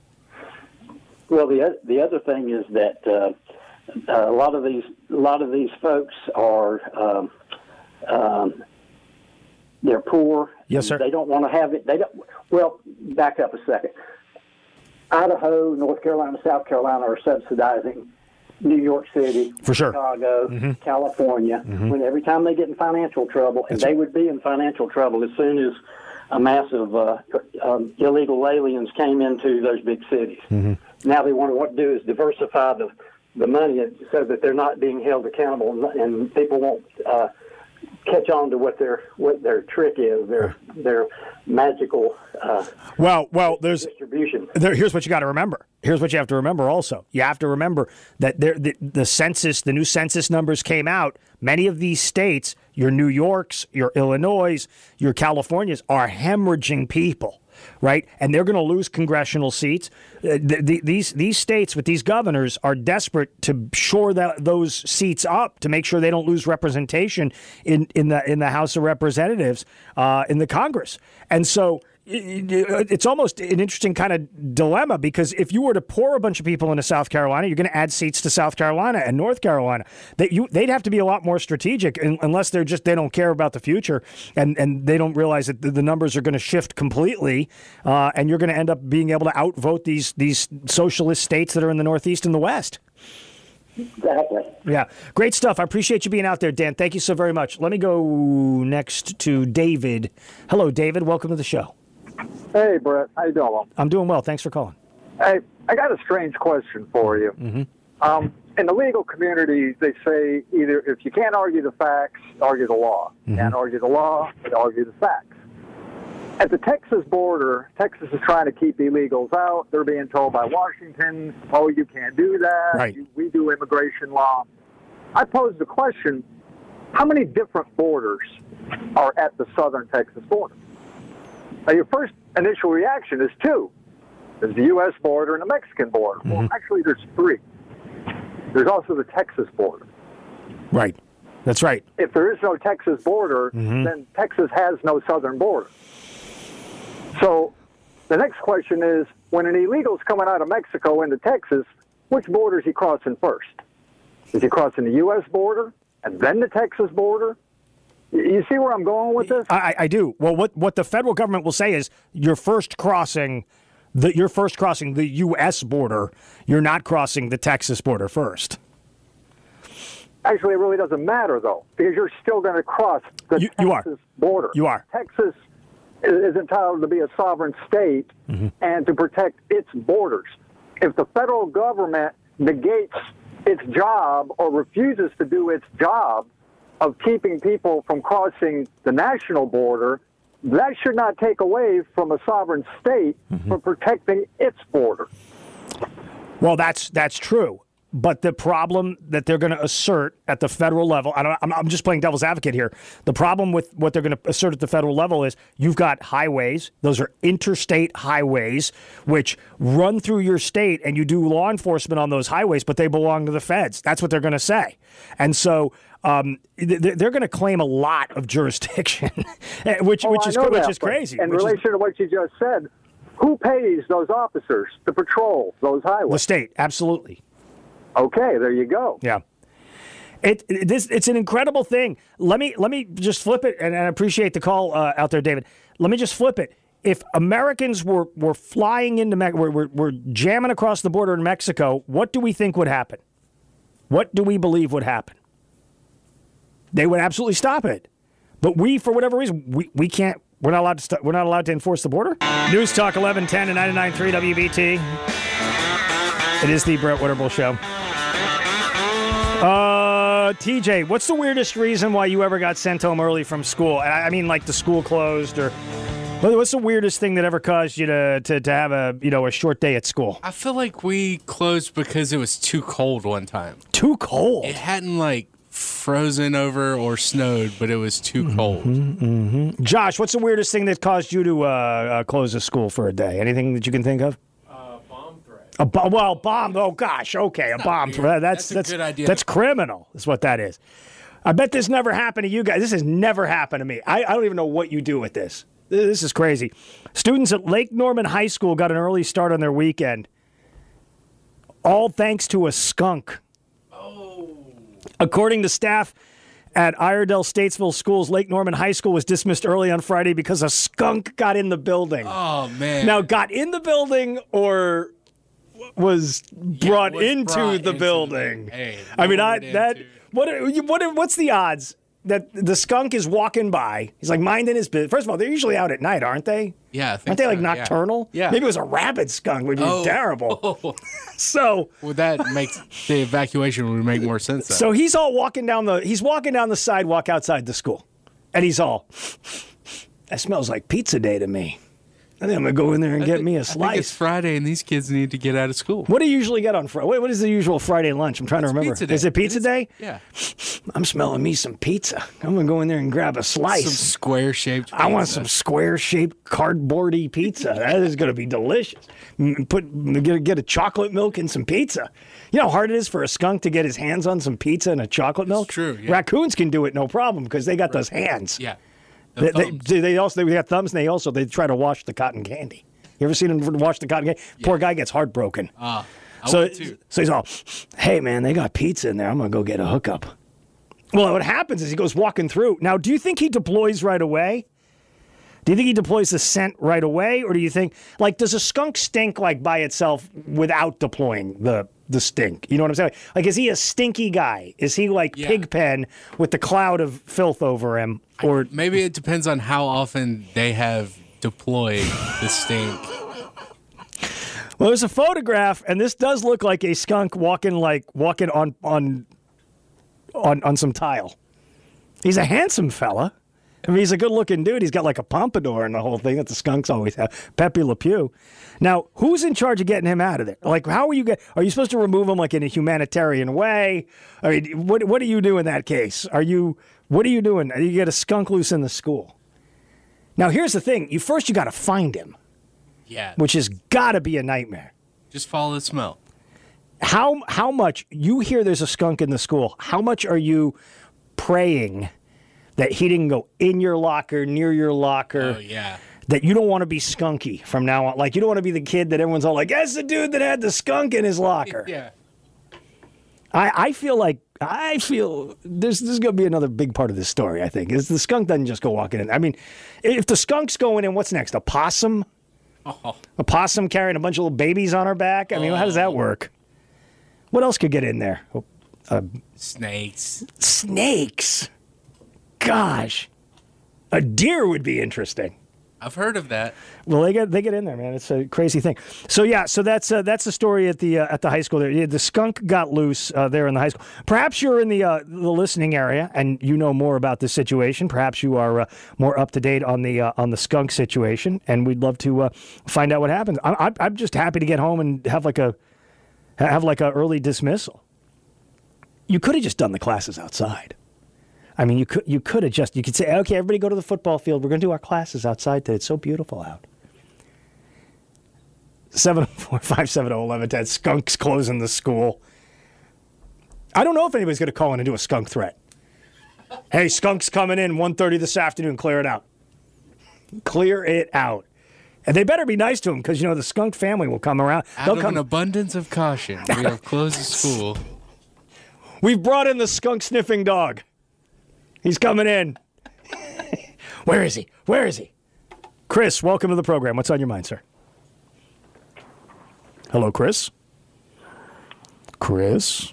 S11: Well, the other thing is that a lot of these folks are they're poor.
S1: Yes, sir.
S11: They don't want to have it. Well, back up a second. Idaho, North Carolina, South Carolina are subsidizing New York City,
S1: for sure,
S11: Chicago, California. When every time they get in financial trouble, and they would be in financial trouble as soon as a mass of illegal aliens came into those big cities. Now they what to do is diversify the money so that they're not being held accountable, and people won't catch on to what their trick is, their magical
S1: there's
S11: distribution.
S1: Here's what you got to remember. Here's what you have to remember also. You have to remember that the census, the new census numbers came out. Many of these states, your New Yorks, your Illinois, your Californias, are hemorrhaging people. Right, and they're going to lose congressional seats. These states with these governors are desperate to shore those seats up to make sure they don't lose representation in the House of Representatives, in the Congress, and so. It's almost an interesting kind of dilemma because if you were to pour a bunch of people into South Carolina, you're going to add seats to South Carolina and North Carolina. They'd have to be a lot more strategic unless they don't care about the future and they don't realize that the numbers are going to shift completely, and you're going to end up being able to outvote these socialist states that are in the Northeast and the West.
S11: Exactly.
S1: Yeah. Great stuff. I appreciate you being out there, Dan. Thank you so very much. Let me go next to David. Hello, David. Welcome to the show.
S12: Hey, Brett. How you doing?
S1: I'm doing well. Thanks for calling.
S12: Hey, I got a strange question for you. In the legal community, they say either if you can't argue the facts, argue the law. Can't argue the law, but argue the facts. At the Texas border, Texas is trying to keep illegals out. They're being told by Washington, oh, you can't do that.
S1: Right.
S12: We do immigration law. I posed the question, how many different borders are at the southern Texas border? Now, your first initial reaction is two. There's the U.S. border and the Mexican border. Well, actually, there's three. There's also the Texas border.
S1: Right. That's right.
S12: If there is no Texas border, then Texas has no southern border. So the next question is, when an illegal's coming out of Mexico into Texas, which border is he crossing first? Is he crossing the U.S. border and then the Texas border? You see where I'm going with this?
S1: I do. Well, what the federal government will say is you're first crossing the U.S. border. You're not crossing the Texas border first.
S12: Actually, it really doesn't matter, though, because you're still going to cross the Texas border.
S1: You are.
S12: Texas is entitled to be a sovereign state and to protect its borders. If the federal government negates its job or refuses to do its job of keeping people from crossing the national border, that should not take away from a sovereign state for protecting its border.
S1: Well, that's true. But the problem that they're going to assert at the federal level, I'm just playing devil's advocate here. The problem with what they're going to assert at the federal level is you've got highways. Those are interstate highways, which run through your state, and you do law enforcement on those highways, but they belong to the feds. That's what they're going to say. And so they're going to claim a lot of jurisdiction, which is crazy.
S12: In relation to what you just said, who pays those officers to patrol those highways?
S1: The state, absolutely.
S12: Okay, there you go.
S1: Yeah. It's an incredible thing. Let me just flip it, and I appreciate the call out there, David. Let me just flip it. If Americans were flying into were jamming across the border in Mexico, what do we think would happen? What do we believe would happen? They would absolutely stop it. But we, for whatever reason, we can't. We're not allowed to. We're not allowed to enforce the border. News Talk 1110 and 99.3 WBT. It is the Brett Winterble Show. TJ, what's the weirdest reason why you ever got sent home early from school? I mean, like the school closed, or what's the weirdest thing that ever caused you to have a short day at school?
S5: I feel like we closed because it was too cold one time.
S1: Too cold?
S5: It hadn't frozen over or snowed, but it was too cold.
S1: Josh, what's the weirdest thing that caused you to close the school for a day? Anything that you can think of? Bomb. Oh gosh, okay, a bomb threat. That's a good idea. That's criminal. Is what that is. I bet this never happened to you guys. This has never happened to me. I don't even know what you do with this. This is crazy. Students at Lake Norman High School got an early start on their weekend, all thanks to a skunk. Oh. According to staff at Iredell Statesville Schools, Lake Norman High School was dismissed early on Friday because a skunk got in the building.
S5: Oh man!
S1: Now, got in the building or was brought into the building.
S5: Hey,
S1: what's the odds that the skunk is walking by? He's minding his business. First of all, they're usually out at night, aren't they?
S5: Yeah, I think
S1: aren't they
S5: so,
S1: nocturnal?
S5: Yeah.
S1: Maybe it was a rabid skunk, which would be terrible.
S5: Oh.
S1: So,
S5: well, that makes the evacuation would make more sense.
S1: So he's all walking down the sidewalk outside the school, and he's all, that smells like pizza day to me. I think I'm going to go in there and get me a slice.
S5: I think it's Friday, and these kids need to get out of school.
S1: What do you usually get on Friday? What is the usual Friday lunch? I'm trying to remember.
S5: Pizza day.
S1: Is it pizza day?
S5: Yeah.
S1: I'm smelling me some pizza. I'm going to go in there and grab a slice.
S5: Some square-shaped pizza.
S1: I want some square-shaped, cardboardy pizza. That is going to be delicious. Get a chocolate milk and some pizza. You know how hard it is for a skunk to get his hands on some pizza and a chocolate milk?
S5: It's true, yeah.
S1: Raccoons can do it no problem because they got those hands.
S5: Yeah.
S1: They got thumbs, and they try to wash the cotton candy. You ever seen him wash the cotton candy? Yeah. Poor guy gets heartbroken. So he's all, hey, man, they got pizza in there. I'm going to go get a hookup. Well, what happens is he goes walking through. Now, do you think he deploys right away? Do you think he deploys the scent right away? Or do you think, does a skunk stink, by itself without deploying the stink? You know what I'm saying? Is he a stinky guy? Is he Pigpen with the cloud of filth over him? Or
S5: maybe it depends on how often they have deployed the stink.
S1: Well, there's a photograph, and this does look like a skunk walking on some tile. He's a handsome fella. I mean, he's a good-looking dude. He's got a pompadour and the whole thing that the skunks always have. Pepe Le Pew. Now, who's in charge of getting him out of there? How are you are you supposed to remove him in a humanitarian way? I mean, what do you do in that case? What are you doing? You get a skunk loose in the school. Now, here's the thing. You got to find him.
S5: Yeah.
S1: Which has got to be a nightmare.
S5: Just follow the smell.
S1: How much, you hear there's a skunk in the school, how much are you praying that he didn't go in your locker, near your locker?
S5: Oh, yeah.
S1: That you don't want to be skunky from now on. You don't want to be the kid that everyone's all that's the dude that had the skunk in his locker.
S5: Yeah.
S1: I feel there's going to be another big part of this story, I think, is the skunk doesn't just go walking in. I mean, if the skunk's going in, what's next? A possum?
S5: Oh.
S1: A possum carrying a bunch of little babies on her back? I mean, how does that work? What else could get in there?
S5: Snakes.
S1: Snakes? Gosh. A deer would be interesting.
S5: I've heard of that.
S1: Well, they get in there, man. It's a crazy thing. So that's the story at the high school there. The skunk got loose there in the high school. Perhaps you're in the listening area and you know more about this situation. Perhaps you are more up to date on the skunk situation, and we'd love to find out what happens. I'm just happy to get home and have like a early dismissal. You could have just done the classes outside. I mean, you could say, okay, everybody go to the football field. We're going to do our classes outside today. It's so beautiful out. 704-570-1110. Skunks closing the school. I don't know if anybody's going to call in and do a skunk threat. Hey, skunks coming in 1:30 this afternoon. Clear it out. Clear it out. And they better be nice to them because, the skunk family will come around.
S5: Out of an abundance of caution, we have closed the school.
S1: We've brought in the skunk-sniffing dog. He's coming in. Where is he? Chris, welcome to the program. What's on your mind, sir? Hello, Chris? Chris?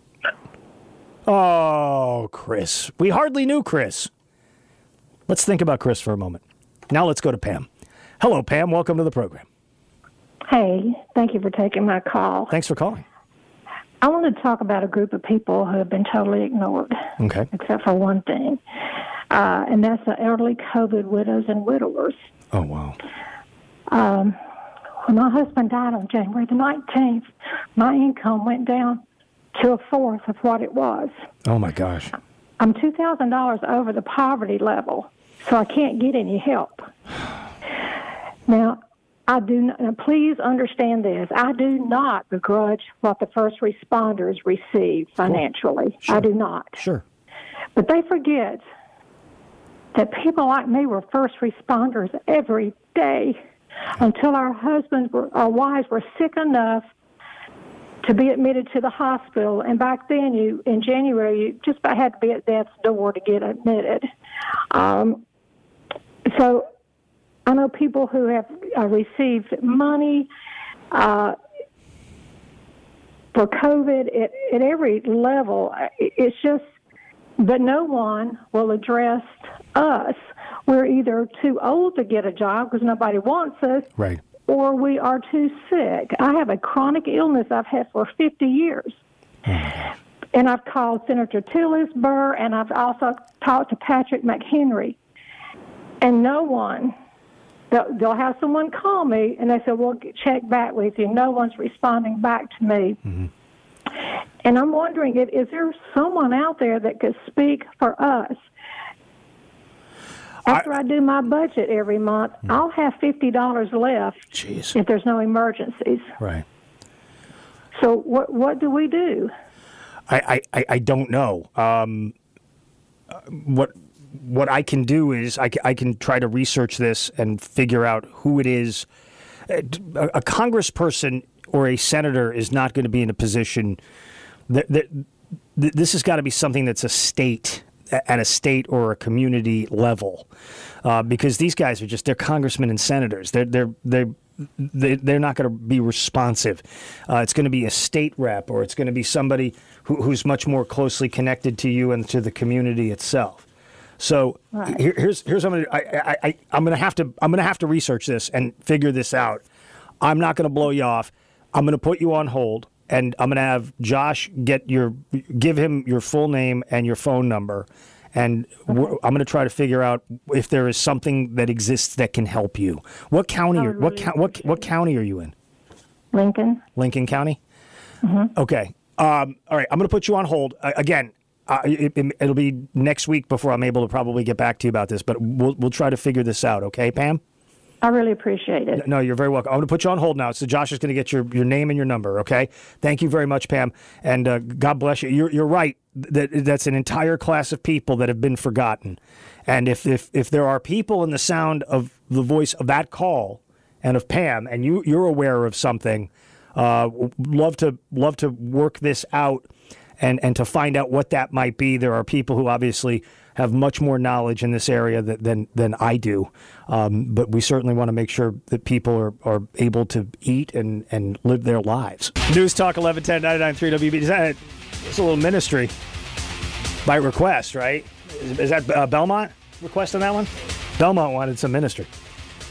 S1: Oh, Chris. We hardly knew Chris. Let's think about Chris for a moment. Now let's go to Pam. Hello, Pam. Welcome to the program.
S13: Hey, thank you for taking my call.
S1: Thanks for calling.
S13: I want to talk about a group of people who have been totally ignored.
S1: Okay.
S13: Except for one thing, and that's the elderly COVID widows and widowers.
S1: Oh, wow.
S13: When my husband died on January the 19th, my income went down to a fourth of what it was.
S1: Oh, my gosh.
S13: I'm $2,000 over the poverty level, so I can't get any help. Now, please understand this. I do not begrudge what the first responders receive financially. Sure. I do not.
S1: Sure.
S13: But they forget that people like me were first responders every day until our wives were sick enough to be admitted to the hospital. And back then, in January, you just about had to be at death's door to get admitted. So I know people who have received money for COVID at every level. It's just that no one will address us. We're either too old to get a job because nobody wants us,
S1: right,
S13: or we are too sick. I have a chronic illness I've had for 50 years. And I've called Senator Tillis Burr, and I've also talked to Patrick McHenry. And no one... They'll have someone call me, and they say, we'll check back with you. No one's responding back to me. Mm-hmm. And I'm wondering, is there someone out there that could speak for us? After I do my budget every month, I'll have $50 left if there's no emergencies.
S1: Right.
S13: So what do we do?
S1: I don't know. What I can do is I can try to research this and figure out who it is. A congressperson or a senator is not going to be in a position that this has got to be something that's at a state or a community level, because these guys are they're congressmen and senators. They're not going to be responsive. It's going to be a state rep, or it's going to be somebody who's much more closely connected to you and to the community itself. So right. here's what I'm going to have to research this and figure this out. I'm not going to blow you off. I'm going to put you on hold, and I'm going to have Josh give him your full name and your phone number, and I'm going to try to figure out if there is something that exists that can help you. What county? What county are you in?
S13: Lincoln.
S1: Lincoln County.
S13: Mm-hmm.
S1: Okay. All right. I'm going to put you on hold again. It'll be next week before I'm able to probably get back to you about this, but we'll try to figure this out. Okay, Pam?
S13: I really appreciate it.
S1: No, you're very welcome. I'm going to put you on hold now. So Josh is going to get your name and your number, okay? Thank you very much, Pam, and God bless you. You're right. That's an entire class of people that have been forgotten. And if there are people in the sound of the voice of that call and of Pam, and you're aware of something, love to work this out and to find out what that might be. There are people who obviously have much more knowledge in this area than I do. But we certainly want to make sure that people are able to eat and live their lives. News Talk 1110 99.3 WB. It's a little ministry by request, right? Is that Belmont request on that one? Belmont wanted some ministry.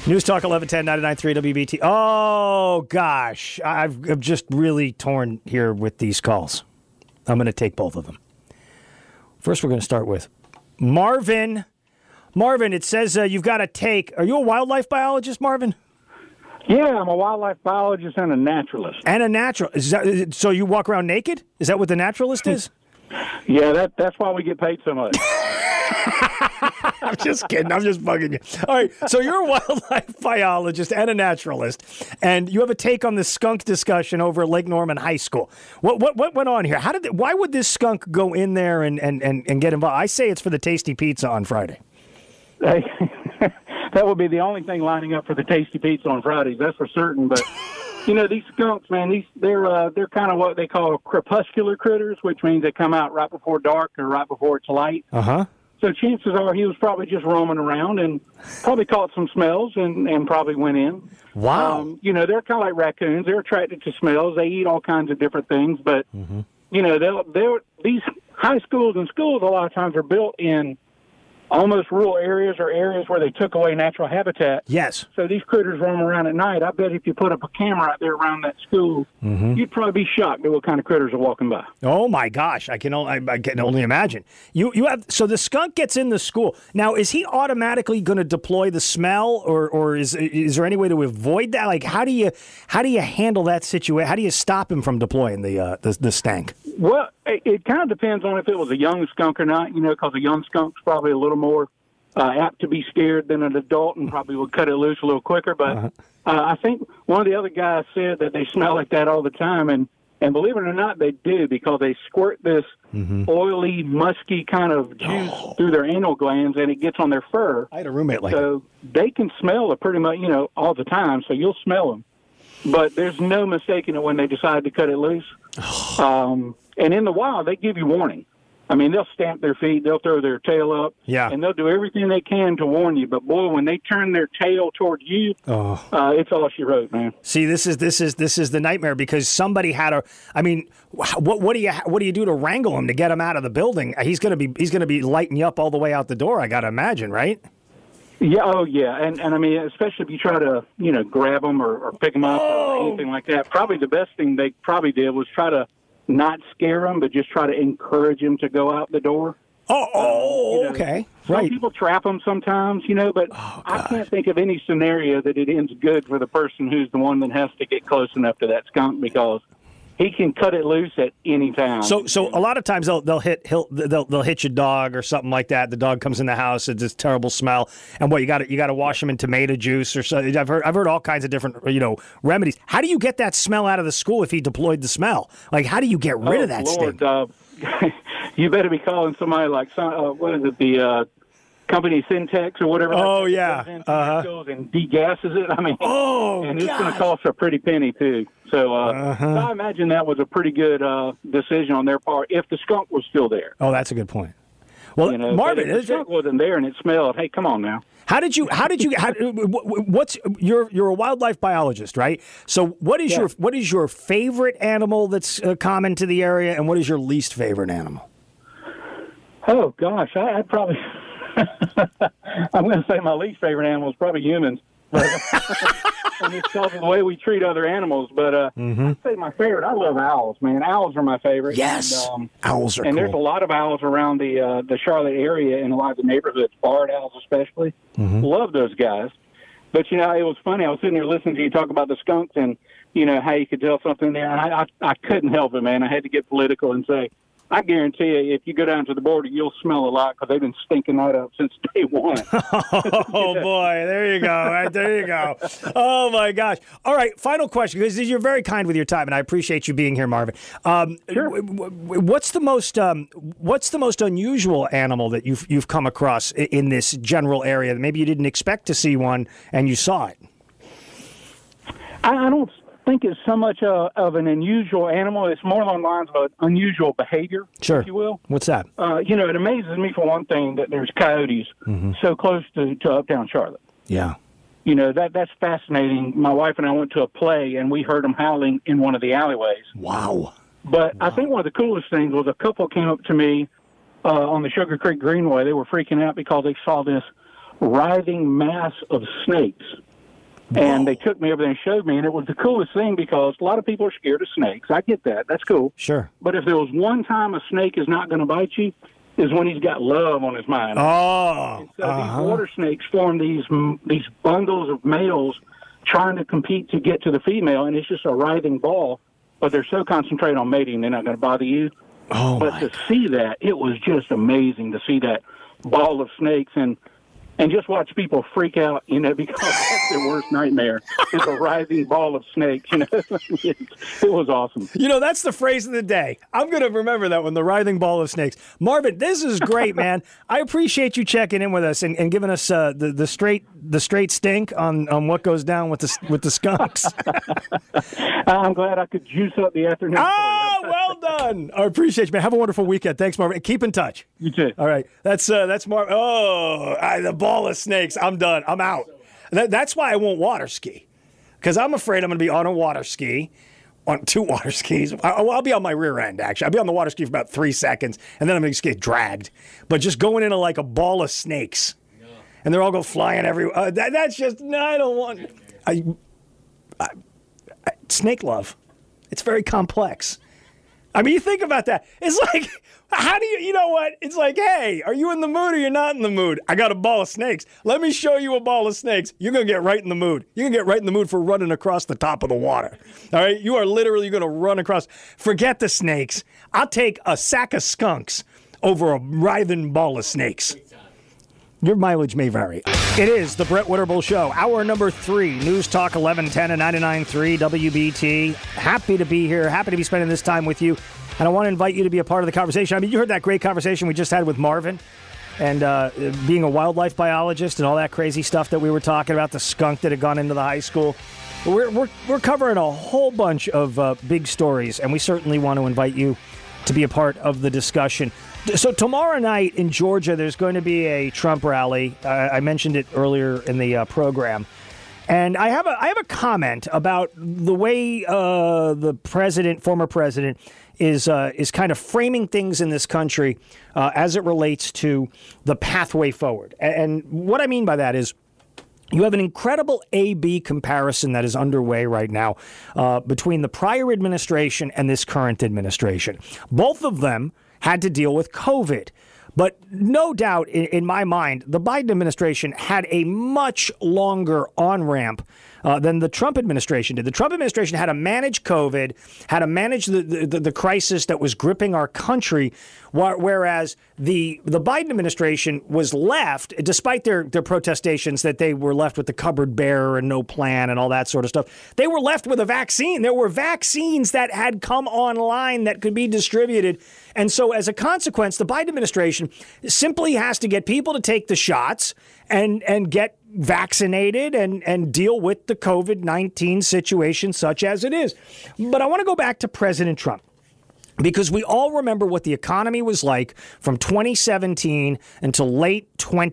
S1: News Talk 1110 99.3 WBT. Oh, gosh. I'm just really torn here with these calls. I'm going to take both of them. First, we're going to start with Marvin. Marvin, it says you've got a take. Are you a wildlife biologist, Marvin?
S14: Yeah, I'm a wildlife biologist and a naturalist.
S1: And a naturalist. So you walk around naked? Is that what the naturalist is?
S14: Yeah, that's why we get paid so much.
S1: I'm just kidding. I'm just bugging you. All right. So you're a wildlife biologist and a naturalist, and you have a take on the skunk discussion over at Lake Norman High School. What went on here? Why would this skunk go in there and get involved? I say it's for the tasty pizza on Friday.
S14: That would be the only thing lining up for the tasty pizza on Fridays. That's for certain. But these skunks, man, they're kind of what they call crepuscular critters, which means they come out right before dark or right before it's light.
S1: Uh-huh.
S14: So chances are he was probably just roaming around and probably caught some smells and probably went in.
S1: Wow.
S14: They're kind of like raccoons. They're attracted to smells. They eat all kinds of different things. But, these high schools and schools a lot of times are built in almost rural areas or areas where they took away natural habitat.
S1: Yes.
S14: So these critters roam around at night. I bet if you put up a camera out there around that school, you'd probably be shocked at what kind of critters are walking by.
S1: Oh my gosh, I can only imagine. You have so the skunk gets in the school. Now, is he automatically going to deploy the smell, or is there any way to avoid that? Like, how do you handle that situation? How do you stop him from deploying the stank?
S14: Well, it kind of depends on if it was a young skunk or not, because a young skunk's probably a little more apt to be scared than an adult and probably would cut it loose a little quicker. But I think one of the other guys said that they smell like that all the time. And believe it or not, they do, because they squirt this oily, musky kind of juice through their anal glands, and it gets on their fur.
S1: I had a roommate like
S14: So they can smell it pretty much, all the time. So you'll smell them. But there's no mistaking it when they decide to cut it loose. And in the wild, they give you warning. I mean, they'll stamp their feet, they'll throw their tail up, and they'll do everything they can to warn you. But boy, when they turn their tail towards you, it's all she wrote, man.
S1: See, this is the nightmare, because somebody had a. I mean, what do you do to wrangle him to get him out of the building? He's gonna be lighting you up all the way out the door. I gotta imagine, right?
S14: Yeah, and I mean, especially if you try to grab them or pick them up or anything like that. Probably the best thing they probably did was try to not scare them, but just try to encourage them to go out the door.
S1: Okay. Right.
S14: Some people trap them sometimes, but I can't think of any scenario that it ends good for the person who's the one that has to get close enough to that skunk, because he can cut it loose at any time.
S1: So a lot of times they'll hit your dog or something like that. The dog comes in the house, it's this terrible smell, and you got to wash them in tomato juice or something. I've heard all kinds of different remedies. How do you get that smell out of the school if he deployed the smell? Like, how do you get rid of that
S14: Lord,
S1: stink?
S14: You better be calling somebody like the company Syntex or whatever.
S1: Oh, yeah.
S14: Goes and degasses it. I mean, and it's going to cost a pretty penny too. So I imagine that was a pretty good decision on their part if the skunk was still there.
S1: Oh, that's a good point. Well, Marvin,
S14: if the skunk wasn't there and it smelled, hey, come on now. You're
S1: a wildlife biologist, right? So what is your favorite animal that's common to the area, and what is your least favorite animal?
S14: Oh gosh, I'd probably I'm going to say my least favorite animal is probably humans. And it's because of the way we treat other animals. But I'd say my favorite, I love owls, man. Owls are my favorite.
S1: Yes,
S14: and,
S1: owls are
S14: and
S1: cool.
S14: there's a lot of owls around the Charlotte area in a lot of the neighborhoods, barred owls especially. Love those guys. But, it was funny. I was sitting there listening to you talk about the skunks and, how you could tell something there. And I couldn't help it, man. I had to get political and say, I guarantee you, if you go down to the border, you'll smell a lot, because they've been stinking that up since day one.
S1: Oh, boy. There you go. Right, there you go. Oh, my gosh. All right. Final question, because you're very kind with your time, and I appreciate you being here, Marvin.
S14: Sure.
S1: What's the most unusual animal that you've come across in this general area that maybe you didn't expect to see one and you saw it?
S14: I don't think it's so much of an unusual animal. It's more along the lines of an unusual behavior,
S1: sure,
S14: if you will.
S1: What's that?
S14: It amazes me, for one thing, that there's coyotes so close to uptown Charlotte.
S1: Yeah.
S14: That's fascinating. My wife and I went to a play, and we heard them howling in one of the alleyways.
S1: Wow.
S14: But I think one of the coolest things was a couple came up to me on the Sugar Creek Greenway. They were freaking out because they saw this writhing mass of snakes And they took me over there and showed me, and it was the coolest thing because a lot of people are scared of snakes. I get that. That's cool.
S1: Sure.
S14: But if there was one time a snake is not going to bite you, is when he's got love on his mind.
S1: Oh.
S14: And so these water snakes form these bundles of males trying to compete to get to the female, and it's just a writhing ball. But they're so concentrated on mating, they're not going to bother you.
S1: Oh,
S14: but to see that, it was just amazing to see that ball of snakes and just watch people freak out, because that's their worst nightmare is a writhing ball of snakes, It was awesome.
S1: That's the phrase of the day. I'm going to remember that one, the writhing ball of snakes. Marvin, this is great, man. I appreciate you checking in with us and giving us the straight stink on what goes down with the skunks.
S14: I'm glad I could juice up the afternoon.
S1: Oh, well done. I appreciate you, man. Have a wonderful weekend. Thanks, Marvin. Keep in touch.
S14: You too.
S1: All right. That's Marvin. The ball of snakes. I'm done. I'm out. That's why I won't water ski, because I'm afraid I'm going to be on a water ski, on 2 water skis. I'll be on my rear end, actually. I'll be on the water ski for about 3 seconds, and then I'm going to get dragged. But just going into like a ball of snakes, and they're all go flying everywhere. That's just, no, I don't want. Snake love. It's very complex. I mean, you think about that. It's like, how do you know what? It's like, hey, are you in the mood or you're not in the mood? I got a ball of snakes. Let me show you a ball of snakes. You're going to get right in the mood. You're going to get right in the mood for running across the top of the water. All right? You are literally going to run across. Forget the snakes. I'll take a sack of skunks over a writhing ball of snakes. Your mileage may vary. It is the Brett Winterble Show. Hour number 3, News Talk 1110 and 99.3 WBT. Happy to be here. Happy to be spending this time with you. And I want to invite you to be a part of the conversation. I mean, you heard that great conversation we just had with Marvin and being a wildlife biologist and all that crazy stuff that we were talking about, the skunk that had gone into the high school. We're covering a whole bunch of big stories, and we certainly want to invite you to be a part of the discussion. So tomorrow night in Georgia, there's going to be a Trump rally. I mentioned it earlier in the program. And I have a comment about the way the former president, is kind of framing things in this country as it relates to the pathway forward. And what I mean by that is you have an incredible A-B comparison that is underway right now between the prior administration and this current administration. Both of them had to deal with COVID. But no doubt, in my mind, the Biden administration had a much longer on-ramp than the Trump administration did. The Trump administration had to manage COVID, had to manage the crisis that was gripping our country, whereas the Biden administration was left, despite their protestations that they were left with the cupboard bare and no plan and all that sort of stuff, they were left with a vaccine. There were vaccines that had come online that could be distributed. And so as a consequence, the Biden administration simply has to get people to take the shots and get vaccinated and deal with the COVID-19 situation such as it is. But I want to go back to President Trump, because we all remember what the economy was like from 2017 until late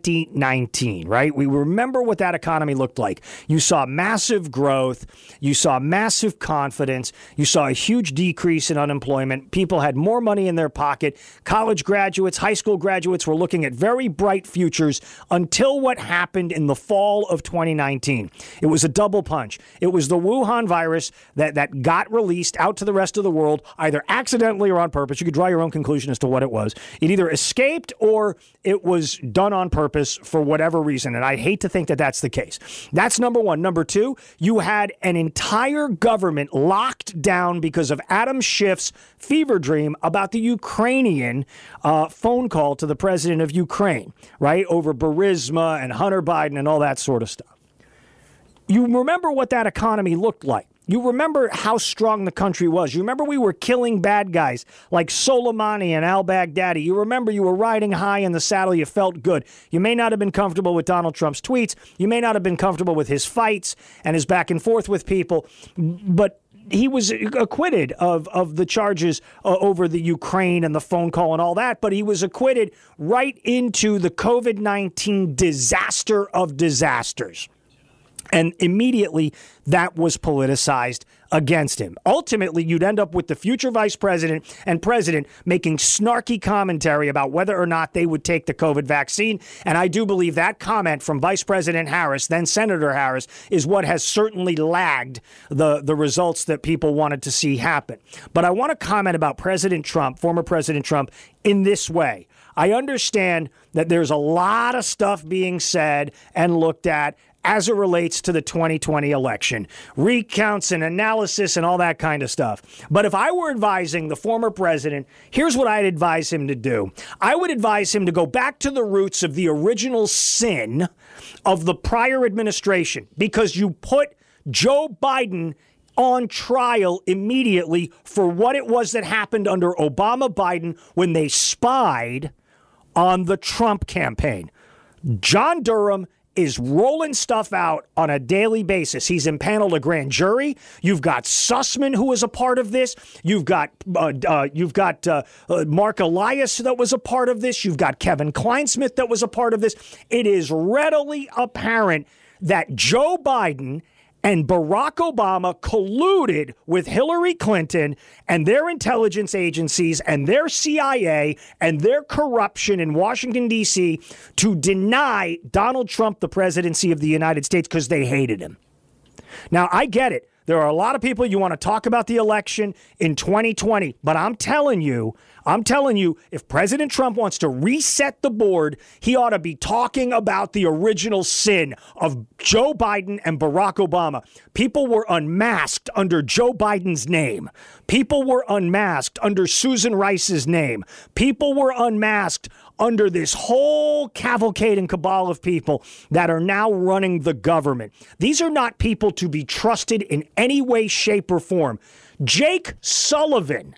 S1: 2019, right? We remember what that economy looked like. You saw massive growth. You saw massive confidence. You saw a huge decrease in unemployment. People had more money in their pocket. College graduates, high school graduates were looking at very bright futures until what happened in the fall of 2019. It was a double punch. It was the Wuhan virus that got released out to the rest of the world, either accidentally or on purpose. You could draw your own conclusion as to what it was. It either escaped or it was done on purpose for whatever reason. And I hate to think that that's the case. That's number one. Number two, you had an entire government locked down because of Adam Schiff's fever dream about the Ukrainian phone call to the president of Ukraine, right? Over Burisma and Hunter Biden and all that sort of stuff. You remember what that economy looked like. You remember how strong the country was. You remember we were killing bad guys like Soleimani and al-Baghdadi. You remember you were riding high in the saddle. You felt good. You may not have been comfortable with Donald Trump's tweets. You may not have been comfortable with his fights and his back and forth with people. But he was acquitted of the charges over the Ukraine and the phone call and all that. But he was acquitted right into the COVID-19 disaster of disasters. And immediately that was politicized against him. Ultimately, you'd end up with the future vice president and president making snarky commentary about whether or not they would take the COVID vaccine. And I do believe that comment from Vice President Harris, then Senator Harris, is what has certainly lagged the results that people wanted to see happen. But I want to comment about President Trump, former President Trump, in this way. I understand that there's a lot of stuff being said and looked at as it relates to the 2020 election, recounts and analysis and all that kind of stuff. But if I were advising the former president, here's what I'd advise him to do. I would advise him to go back to the roots of the original sin of the prior administration, because you put Joe Biden on trial immediately for what it was that happened under Obama-Biden when they spied on the Trump campaign. John Durham is rolling stuff out on a daily basis. He's impaneled a grand jury. You've got Sussman, who was a part of this. You've got Mark Elias that was a part of this. You've got Kevin Kleinsmith that was a part of this. It is readily apparent that Joe Biden and Barack Obama colluded with Hillary Clinton and their intelligence agencies and their CIA and their corruption in Washington, D.C. to deny Donald Trump the presidency of the United States because they hated him. Now, I get it. There are a lot of people you want to talk about the election in 2020, but I'm telling you, if President Trump wants to reset the board, he ought to be talking about the original sin of Joe Biden and Barack Obama. People were unmasked under Joe Biden's name. People were unmasked under Susan Rice's name. People were unmasked under this whole cavalcade and cabal of people that are now running the government. These are not people to be trusted in any way, shape, or form. Jake Sullivan,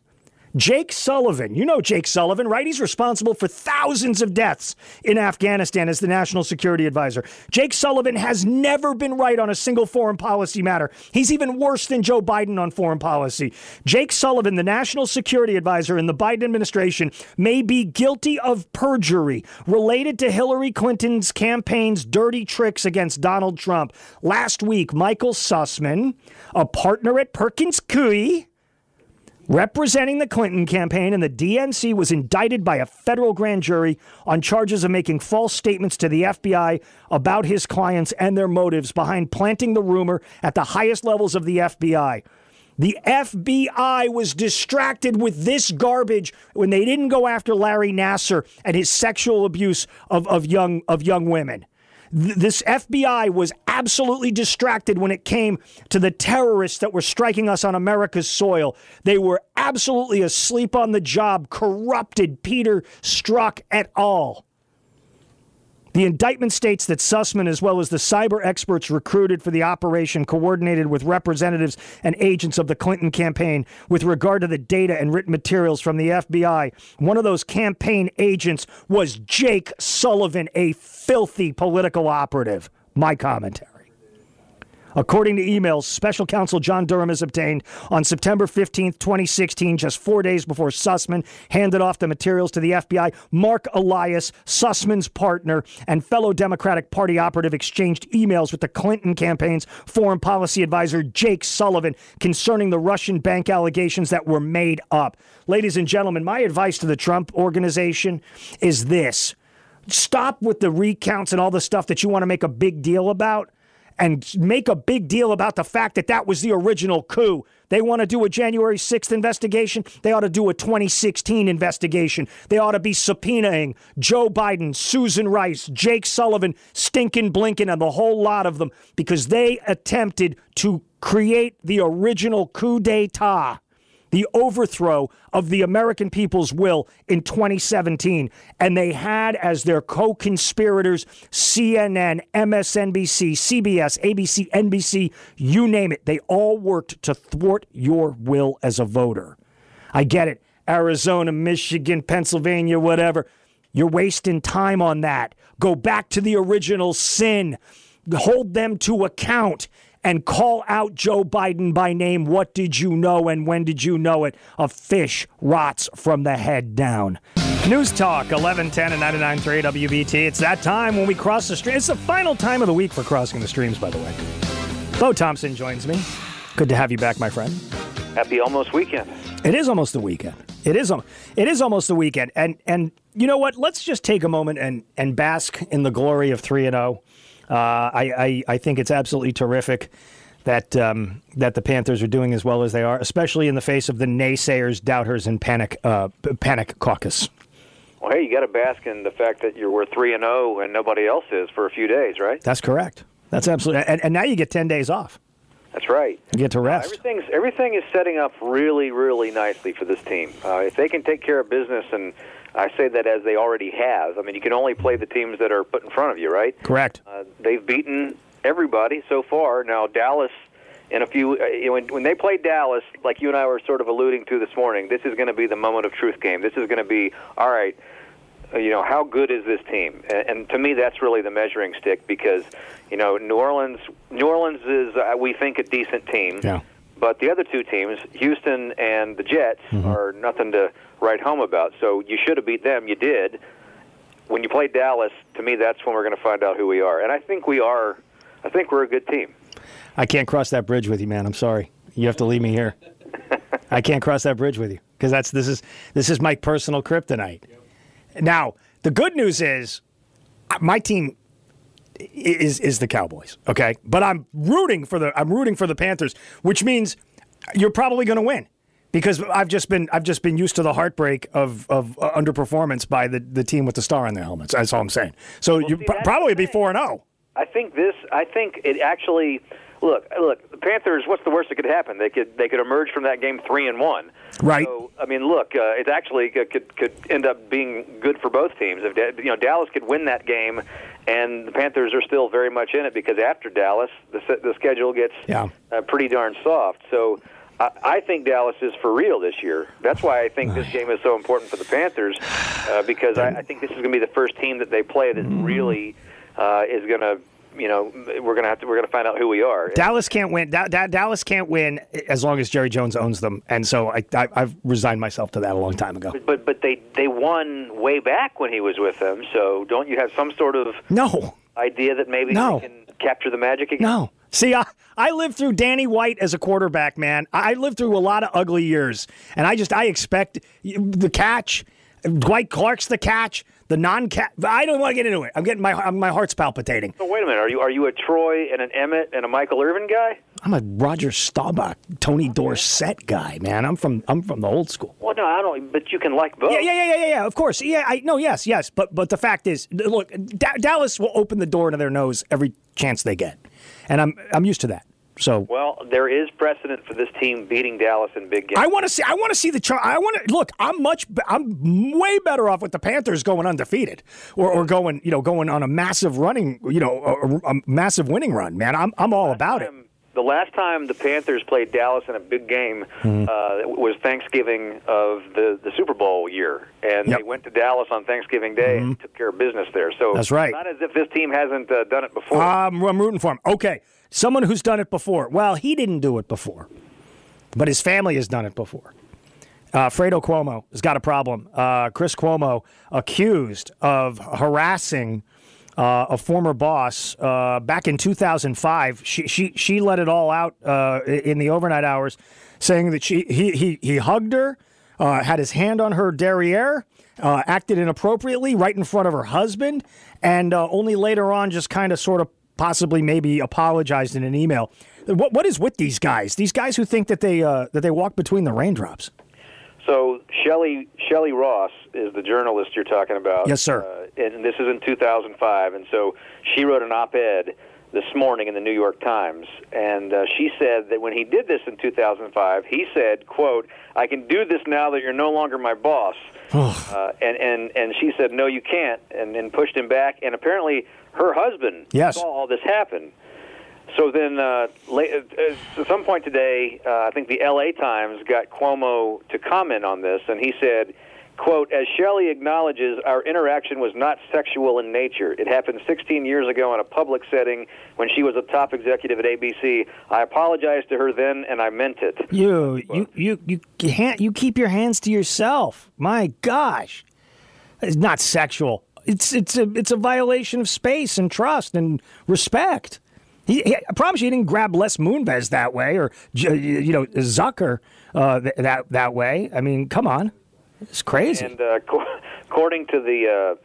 S1: you know Jake Sullivan, right? He's responsible for thousands of deaths in Afghanistan as the National Security Advisor. Jake Sullivan has never been right on a single foreign policy matter. He's even worse than Joe Biden on foreign policy. Jake Sullivan, the National Security Advisor in the Biden administration, may be guilty of perjury related to Hillary Clinton's campaign's dirty tricks against Donald Trump. Last week, Michael Sussman, a partner at Perkins Coie, representing the Clinton campaign and the DNC, was indicted by a federal grand jury on charges of making false statements to the FBI about his clients and their motives behind planting the rumor at the highest levels of the FBI. The FBI was distracted with this garbage when they didn't go after Larry Nassar and his sexual abuse of young women. This FBI was absolutely distracted when it came to the terrorists that were striking us on America's soil. They were absolutely asleep on the job, corrupted Peter Strzok et al. The indictment states that Sussman, as well as the cyber experts recruited for the operation, coordinated with representatives and agents of the Clinton campaign with regard to the data and written materials from the FBI. One of those campaign agents was Jake Sullivan, a filthy political operative. My commentary. According to emails Special Counsel John Durham has obtained on September 15th, 2016, just 4 days before Sussman handed off the materials to the FBI, Mark Elias, Sussman's partner and fellow Democratic Party operative, exchanged emails with the Clinton campaign's foreign policy advisor, Jake Sullivan, concerning the Russian bank allegations that were made up. Ladies and gentlemen, my advice to the Trump organization is this. Stop with the recounts and all the stuff that you want to make a big deal about. And make a big deal about the fact that that was the original coup. They want to do a January 6th investigation. They ought to do a 2016 investigation. They ought to be subpoenaing Joe Biden, Susan Rice, Jake Sullivan, Stinkin' Blinken, and the whole lot of them because they attempted to create the original coup d'etat, the overthrow of the American people's will in 2017. And they had as their co-conspirators CNN, MSNBC, CBS, ABC, NBC, you name it. They all worked to thwart your will as a voter. I get it. Arizona, Michigan, Pennsylvania, whatever. You're wasting time on that. Go back to the original sin. Hold them to account. And call out Joe Biden by name. What did you know and when did you know it? A fish rots from the head down. News Talk, 1110 and 99.3 WBT. It's that time when we cross the stream. It's the final time of the week for crossing the streams, by the way. Bo Thompson joins me. Good to have you back, my friend.
S15: Happy almost weekend.
S1: It is almost the weekend. It is almost the weekend. And you know what? Let's just take a moment and bask in the glory of 3-0. I think it's absolutely terrific that the Panthers are doing as well as they are, especially in the face of the naysayers, doubters, and panic caucus.
S15: Well, hey, you got to bask in the fact that we're 3-0 and nobody else is for a few days, right?
S1: That's correct. That's absolutely, and now you get 10 days off.
S15: That's right.
S1: You get to rest.
S15: Everything is setting up really, really nicely for this team. If they can take care of business, and I say that as they already have. I mean, you can only play the teams that are put in front of you, right?
S1: Correct.
S15: They've beaten everybody so far. Now, Dallas, in a few, when they played Dallas, like you and I were sort of alluding to this morning, this is going to be the moment of truth game. This is going to be, all right, how good is this team? And to me, that's really the measuring stick because, New Orleans is, we think, a decent team.
S1: Yeah.
S15: But the other two teams, Houston and the Jets, are nothing to write home about. So you should have beat them. You did. When you play Dallas, to me, that's when we're going to find out who we are. And I think we are. I think we're a good team.
S1: I can't cross that bridge with you, man. I'm sorry. You have to leave me here. I can't cross that bridge with you because this is my personal kryptonite. Now, the good news is my team is the Cowboys, okay? But I'm rooting for the Panthers, which means you're probably going to win because I've just been used to the heartbreak of underperformance by the team with the star on their helmets. That's all I'm saying. So you probably be 4-0.
S15: I think it actually. Look, the Panthers, what's the worst that could happen? They could emerge from that game 3-1.
S1: Right.
S15: So, I mean, look, it actually could end up being good for both teams. If Dallas could win that game, and the Panthers are still very much in it because after Dallas, the schedule gets pretty darn soft. So I think Dallas is for real this year. That's why I think this game is so important for the Panthers because I think this is going to be the first team that they play that really is going to. We're gonna find out who we are.
S1: Dallas can't win. Dallas can't win as long as Jerry Jones owns them, and so I've resigned myself to that a long time ago.
S15: But they won way back when he was with them. So don't you have some sort of idea that maybe they can capture the magic again?
S1: No. See, I lived through Danny White as a quarterback, man. I lived through a lot of ugly years, and I expect the catch. Dwight Clark's the catch. The non-catch. I don't want to get into it. I'm getting my heart's palpitating.
S15: So wait a minute. Are you a Troy and an Emmett and a Michael Irvin guy?
S1: I'm a Roger Staubach, Tony Dorsett guy, man. I'm from the old school.
S15: Well, no, I don't. But you can like both.
S1: Yeah. Of course. Yeah, yes. But the fact is, look, Dallas will open the door to their nose every chance they get, and I'm used to that. So
S15: there is precedent for this team beating Dallas in big games.
S1: I want to see the chart. Look. I'm way better off with the Panthers going undefeated or going on a massive running, a massive winning run. Man, I'm all about it.
S15: The last time the Panthers played Dallas in a big game was Thanksgiving of the Super Bowl year, and they went to Dallas on Thanksgiving Day and took care of business there. So
S1: that's right.
S15: It's not as if this team hasn't done it before.
S1: I'm rooting for him. Okay. Someone who's done it before. Well, he didn't do it before, but his family has done it before. Fredo Cuomo has got a problem. Chris Cuomo accused of harassing a former boss back in 2005. She let it all out in the overnight hours, saying that he hugged her, had his hand on her derriere, acted inappropriately right in front of her husband, and only later on just kind of sort of possibly maybe apologized in an email. What is with these guys? These guys who think that they walk between the raindrops.
S15: So Shelley Ross is the journalist you're talking about.
S1: Yes, sir.
S15: And this is in 2005. And so she wrote an op-ed this morning in the New York Times. And she said that when he did this in 2005, he said, quote, "I can do this now that you're no longer my boss." And she said, "No, you can't," and pushed him back. And apparently her husband saw all this happen. So then at some point today, I think the L.A. Times got Cuomo to comment on this, and he said, quote, "As Shelley acknowledges, our interaction was not sexual in nature. It happened 16 years ago in a public setting when she was a top executive at ABC. I apologized to her then, and I meant it."
S1: You keep your hands to yourself. My gosh. It's not sexual. It's a violation of space and trust and respect. I promise you, he didn't grab Les Moonves that way, or Zucker that way. I mean, come on, it's crazy.
S15: And according to the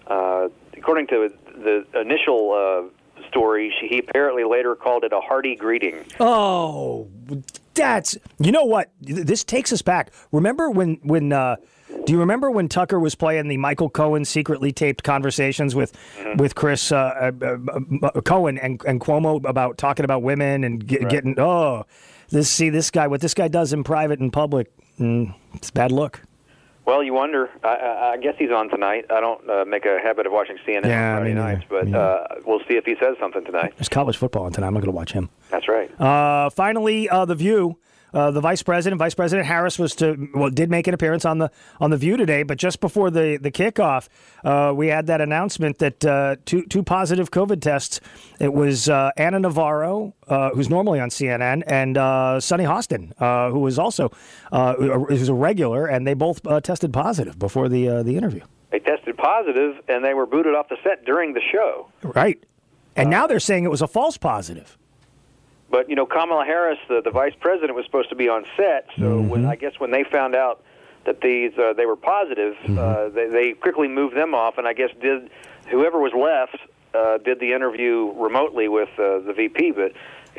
S15: initial story, he apparently later called it a hearty greeting.
S1: Oh, you know what? This takes us back. Remember when do you remember when Tucker was playing the Michael Cohen secretly taped conversations with Chris Cohen and Cuomo about talking about women and getting this guy, what this guy does in private and public, it's a bad look.
S15: Well, you wonder. I guess he's on tonight. I don't make a habit of watching CNN on Friday nights, but we'll see if he says something tonight.
S1: There's college football on tonight. I'm not going to watch him.
S15: That's right.
S1: Finally, The View. The Vice President Harris did make an appearance on the View today, but just before the kickoff, we had that announcement that two positive COVID tests. It was Anna Navarro, who's normally on CNN, and Sonny Hostin, who was also who's a regular, and they both tested positive before the interview.
S15: They tested positive, and they were booted off the set during the show.
S1: Right, and now they're saying it was a false positive.
S15: But, Kamala Harris, the vice president, was supposed to be on set. So when they found out that they were positive, they quickly moved them off. And I guess whoever was left did the interview remotely with the VP. But,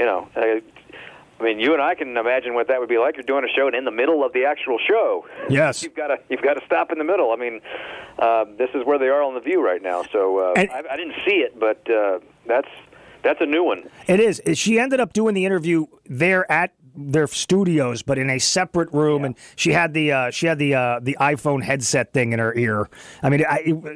S15: you and I can imagine what that would be like. You're doing a show and in the middle of the actual show.
S1: Yes.
S15: You've got to stop in the middle. I mean, this is where they are on The View right now. So I didn't see it, but that's a new one. It
S1: is. She ended up doing the interview there at their studios, but in a separate room, and she had the iPhone headset thing in her ear. I mean,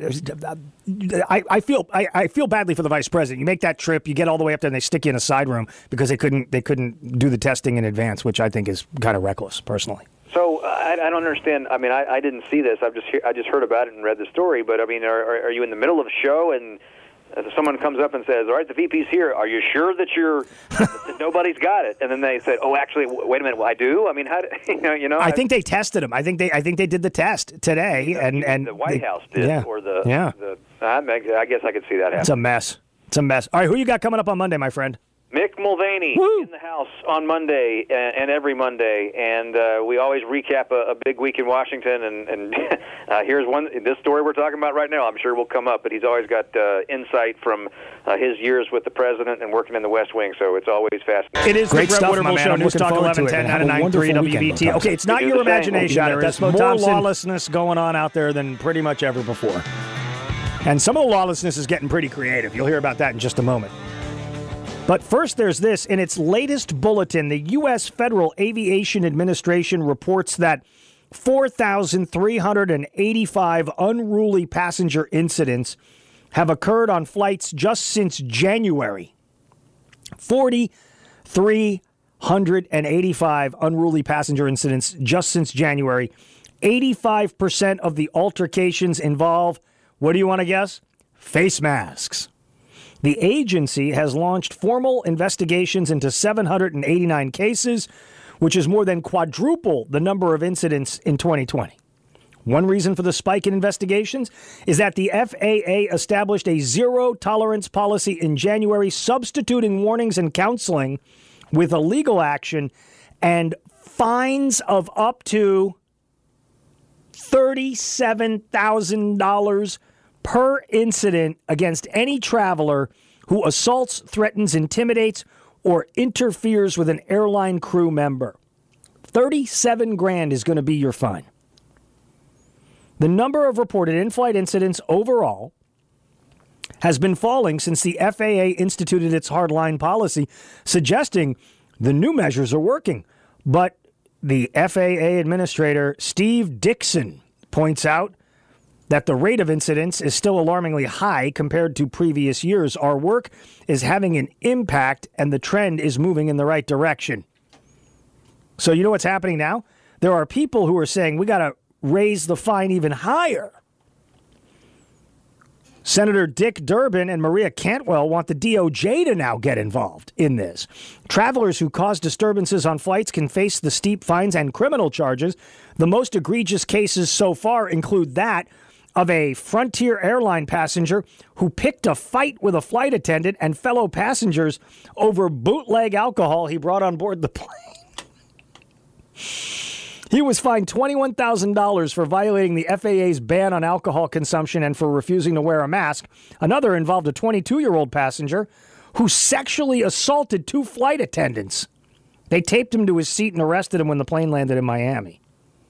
S1: I feel badly for the vice president. You make that trip, you get all the way up there, and they stick you in a side room because they couldn't do the testing in advance, which I think is kind of reckless, personally.
S15: So I don't understand. I mean, I didn't see this. I just heard about it and read the story. But I mean, are you in the middle of a show and someone comes up and says, "All right, the VP's here. Are you sure that that nobody's got it?" And then they said, "Oh, actually, wait a minute. Well, I do. I mean, how?
S1: I think they tested him. I think they did the test today, and
S15: the White House did, or I guess I could see that happen.
S1: It's a mess. All right, who you got coming up on Monday, my friend?
S15: Mick Mulvaney in the House on Monday and every Monday, and we always recap a big week in Washington. And here's this story we're talking about right now. I'm sure will come up, but he's always got insight from his years with the president and working in the West Wing. So it's always fascinating.
S1: It is great the Brett Waterville Show. News Talk 1110 99.3 WBT. Okay, it's not your imagination. There is more lawlessness going on out there than pretty much ever before, and some of the lawlessness is getting pretty creative. You'll hear about that in just a moment. But first, there's this. In its latest bulletin, the U.S. Federal Aviation Administration reports that 4,385 unruly passenger incidents have occurred on flights just since January. 4,385 unruly passenger incidents just since January. 85% of the altercations involve, what do you want to guess? Face masks. The agency has launched formal investigations into 789 cases, which is more than quadruple the number of incidents in 2020. One reason for the spike in investigations is that the FAA established a zero-tolerance policy in January, substituting warnings and counseling with a legal action and fines of up to $37,000 per incident against any traveler who assaults, threatens, intimidates, or interferes with an airline crew member. $37,000 is going to be your fine. The number of reported in-flight incidents overall has been falling since the FAA instituted its hardline policy, suggesting the new measures are working. But the FAA administrator, Steve Dixon, points out that the rate of incidents is still alarmingly high compared to previous years. Our work is having an impact, and the trend is moving in the right direction. So you know what's happening now? There are people who are saying we got to raise the fine even higher. Senator Dick Durbin and Maria Cantwell want the DOJ to now get involved in this. Travelers who cause disturbances on flights can face the steep fines and criminal charges. The most egregious cases so far include that of a Frontier airline passenger who picked a fight with a flight attendant and fellow passengers over bootleg alcohol he brought on board the plane. He was fined $21,000 for violating the FAA's ban on alcohol consumption and for refusing to wear a mask. Another involved a 22-year-old passenger who sexually assaulted 2 flight attendants. They taped him to his seat and arrested him when the plane landed in Miami.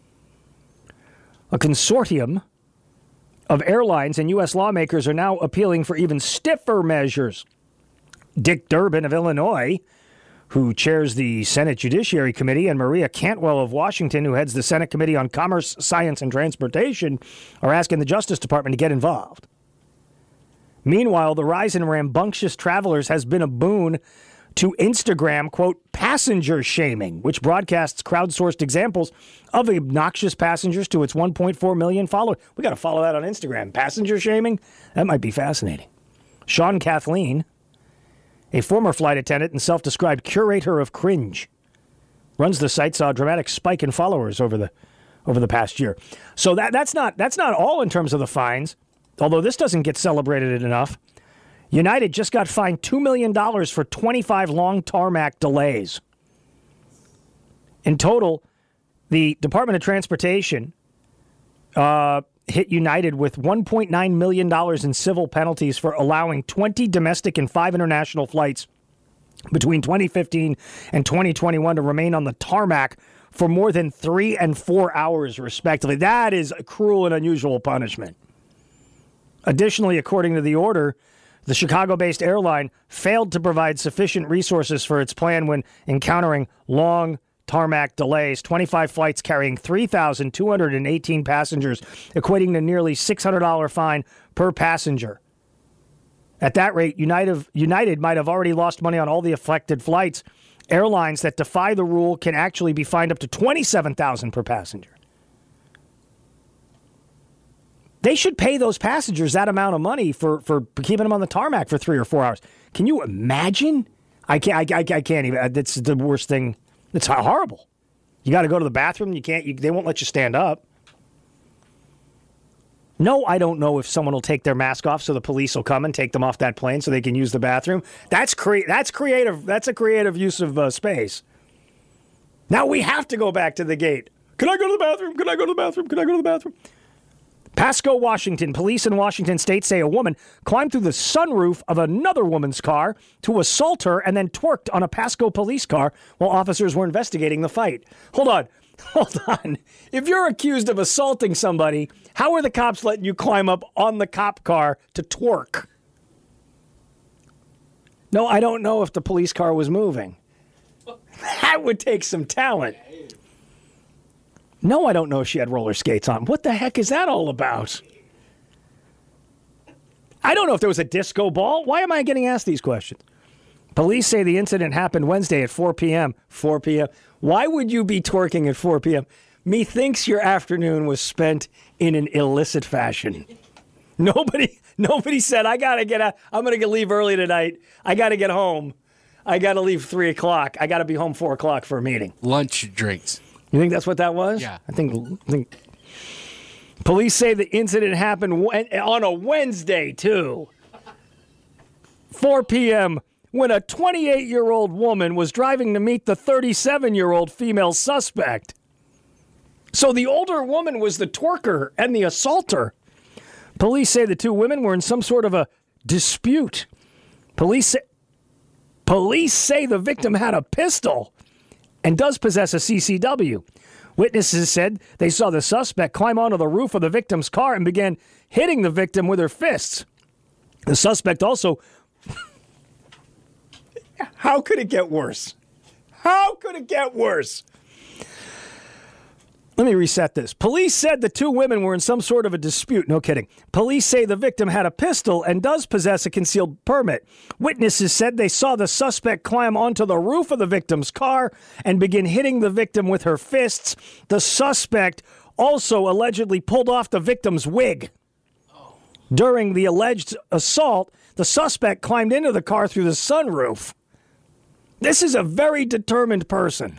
S1: A consortium of airlines and U.S. lawmakers are now appealing for even stiffer measures. Dick Durbin of Illinois, who chairs the Senate Judiciary Committee, and Maria Cantwell of Washington, who heads the Senate Committee on Commerce, Science, and Transportation, are asking the Justice Department to get involved. Meanwhile, the rise in rambunctious travelers has been a boon to Instagram, quote, passenger shaming, which broadcasts crowdsourced examples of obnoxious passengers to its 1.4 million followers. We got to follow that on Instagram. Passenger shaming? That might be fascinating. Sean Kathleen, a former flight attendant and self-described curator of cringe, runs the site, saw a dramatic spike in followers over the past year. So that's not all in terms of the fines, although this doesn't get celebrated enough. United just got fined $2 million for 25 long tarmac delays. In total, the Department of Transportation hit United with $1.9 million in civil penalties for allowing 20 domestic and 5 international flights between 2015 and 2021 to remain on the tarmac for more than 3 and 4 hours, respectively. That is a cruel and unusual punishment. Additionally, according to the order, the Chicago-based airline failed to provide sufficient resources for its plan when encountering long tarmac delays. 25 flights carrying 3,218 passengers, equating to nearly $600 fine per passenger. At that rate, United might have already lost money on all the affected flights. Airlines that defy the rule can actually be fined up to $27,000 per passenger. They should pay those passengers that amount of money for keeping them on the tarmac for 3 or 4 hours. Can you imagine? I can't even. It's the worst thing. It's horrible. You got to go to the bathroom. You can't. They won't let you stand up. No, I don't know if someone will take their mask off so the police will come and take them off that plane so they can use the bathroom. That's creative. That's a creative use of space. Now we have to go back to the gate. Can I go to the bathroom? Can I go to the bathroom? Can I go to the bathroom? Pasco, Washington. Police in Washington state say a woman climbed through the sunroof of another woman's car to assault her and then twerked on a Pasco police car while officers were investigating the fight. Hold on. If you're accused of assaulting somebody, how are the cops letting you climb up on the cop car to twerk? No, I don't know if the police car was moving. That would take some talent. No, I don't know if she had roller skates on. What the heck is that all about? I don't know if there was a disco ball. Why am I getting asked these questions? Police say the incident happened Wednesday at 4 p.m. 4 p.m. Why would you be twerking at 4 p.m.? Methinks your afternoon was spent in an illicit fashion. Nobody said, I got to get out. I'm going to leave early tonight. I got to get home. I got to leave 3 o'clock. I got to be home 4 o'clock for a meeting.
S5: Lunch drinks.
S1: You think that's what that was?
S5: Yeah.
S1: I think police say the incident happened on a Wednesday, too. 4 p.m. when a 28-year-old woman was driving to meet the 37-year-old female suspect. So the older woman was the twerker and the assaulter. Police say the 2 women were in some sort of a dispute. Police say the victim had a pistol and does possess a CCW. Witnesses said they saw the suspect climb onto the roof of the victim's car and began hitting the victim with her fists. The suspect also... How could it get worse? How could it get worse? Let me reset this. Police said the 2 women were in some sort of a dispute. No kidding. Police say the victim had a pistol and does possess a concealed permit. Witnesses said they saw the suspect climb onto the roof of the victim's car and begin hitting the victim with her fists. The suspect also allegedly pulled off the victim's wig. During the alleged assault, the suspect climbed into the car through the sunroof. This is a very determined person.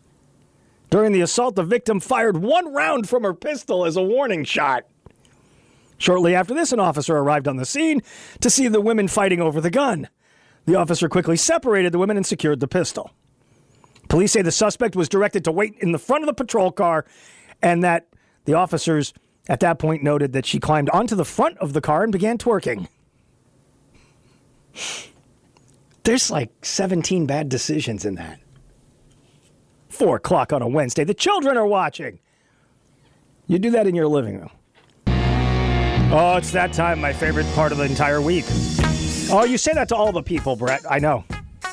S1: During the assault, the victim fired 1 round from her pistol as a warning shot. Shortly after this, an officer arrived on the scene to see the women fighting over the gun. The officer quickly separated the women and secured the pistol. Police say the suspect was directed to wait in the front of the patrol car, and that the officers at that point noted that she climbed onto the front of the car and began twerking. There's like 17 bad decisions in that. 4 o'clock on a Wednesday. The children are watching. You do that in your living room. Oh, it's that time, my favorite part of the entire week. Oh, you say that to all the people, Brett. I know.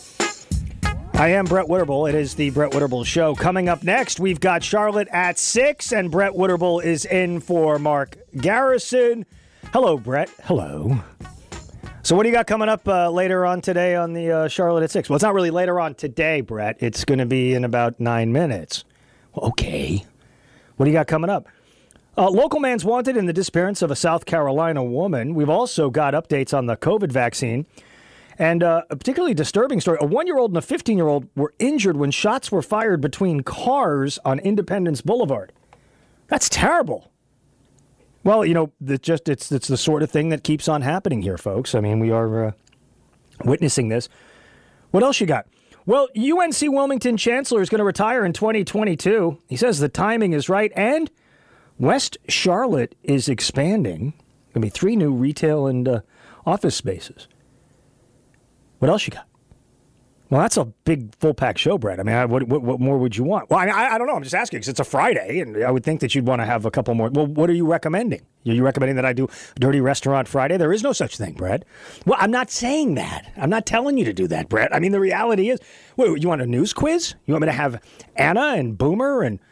S1: I am Brett Witterbull. It is the Brett Witterbull Show. Coming up next, we've got Charlotte at 6, and Brett Witterbull is in for Mark Garrison. Hello, Brett. Hello. So what do you got coming up later on today on the Charlotte at 6? Well, it's not really later on today, Brett. It's going to be in about 9 minutes. Well, okay. What do you got coming up? Local man's wanted in the disappearance of a South Carolina woman. We've also got updates on the COVID vaccine. And a particularly disturbing story. A 1-year-old and a 15-year-old were injured when shots were fired between cars on Independence Boulevard. That's terrible. Well, you know, it's the sort of thing that keeps on happening here, folks. I mean, we are witnessing this. What else you got? Well, UNC Wilmington Chancellor is going to retire in 2022. He says the timing is right, and West Charlotte is expanding. Going to be 3 new retail and office spaces. What else you got? Well, that's a big full-pack show, Brett. I mean, what more would you want? Well, I mean, I don't know. I'm just asking because it's a Friday, and I would think that you'd want to have a couple more. Well, what are you recommending? Are you recommending that I do Dirty Restaurant Friday? There is no such thing, Brett. Well, I'm not saying that. I'm not telling you to do that, Brett. I mean, the reality is, wait, you want a news quiz? You want me to have Anna and Boomer and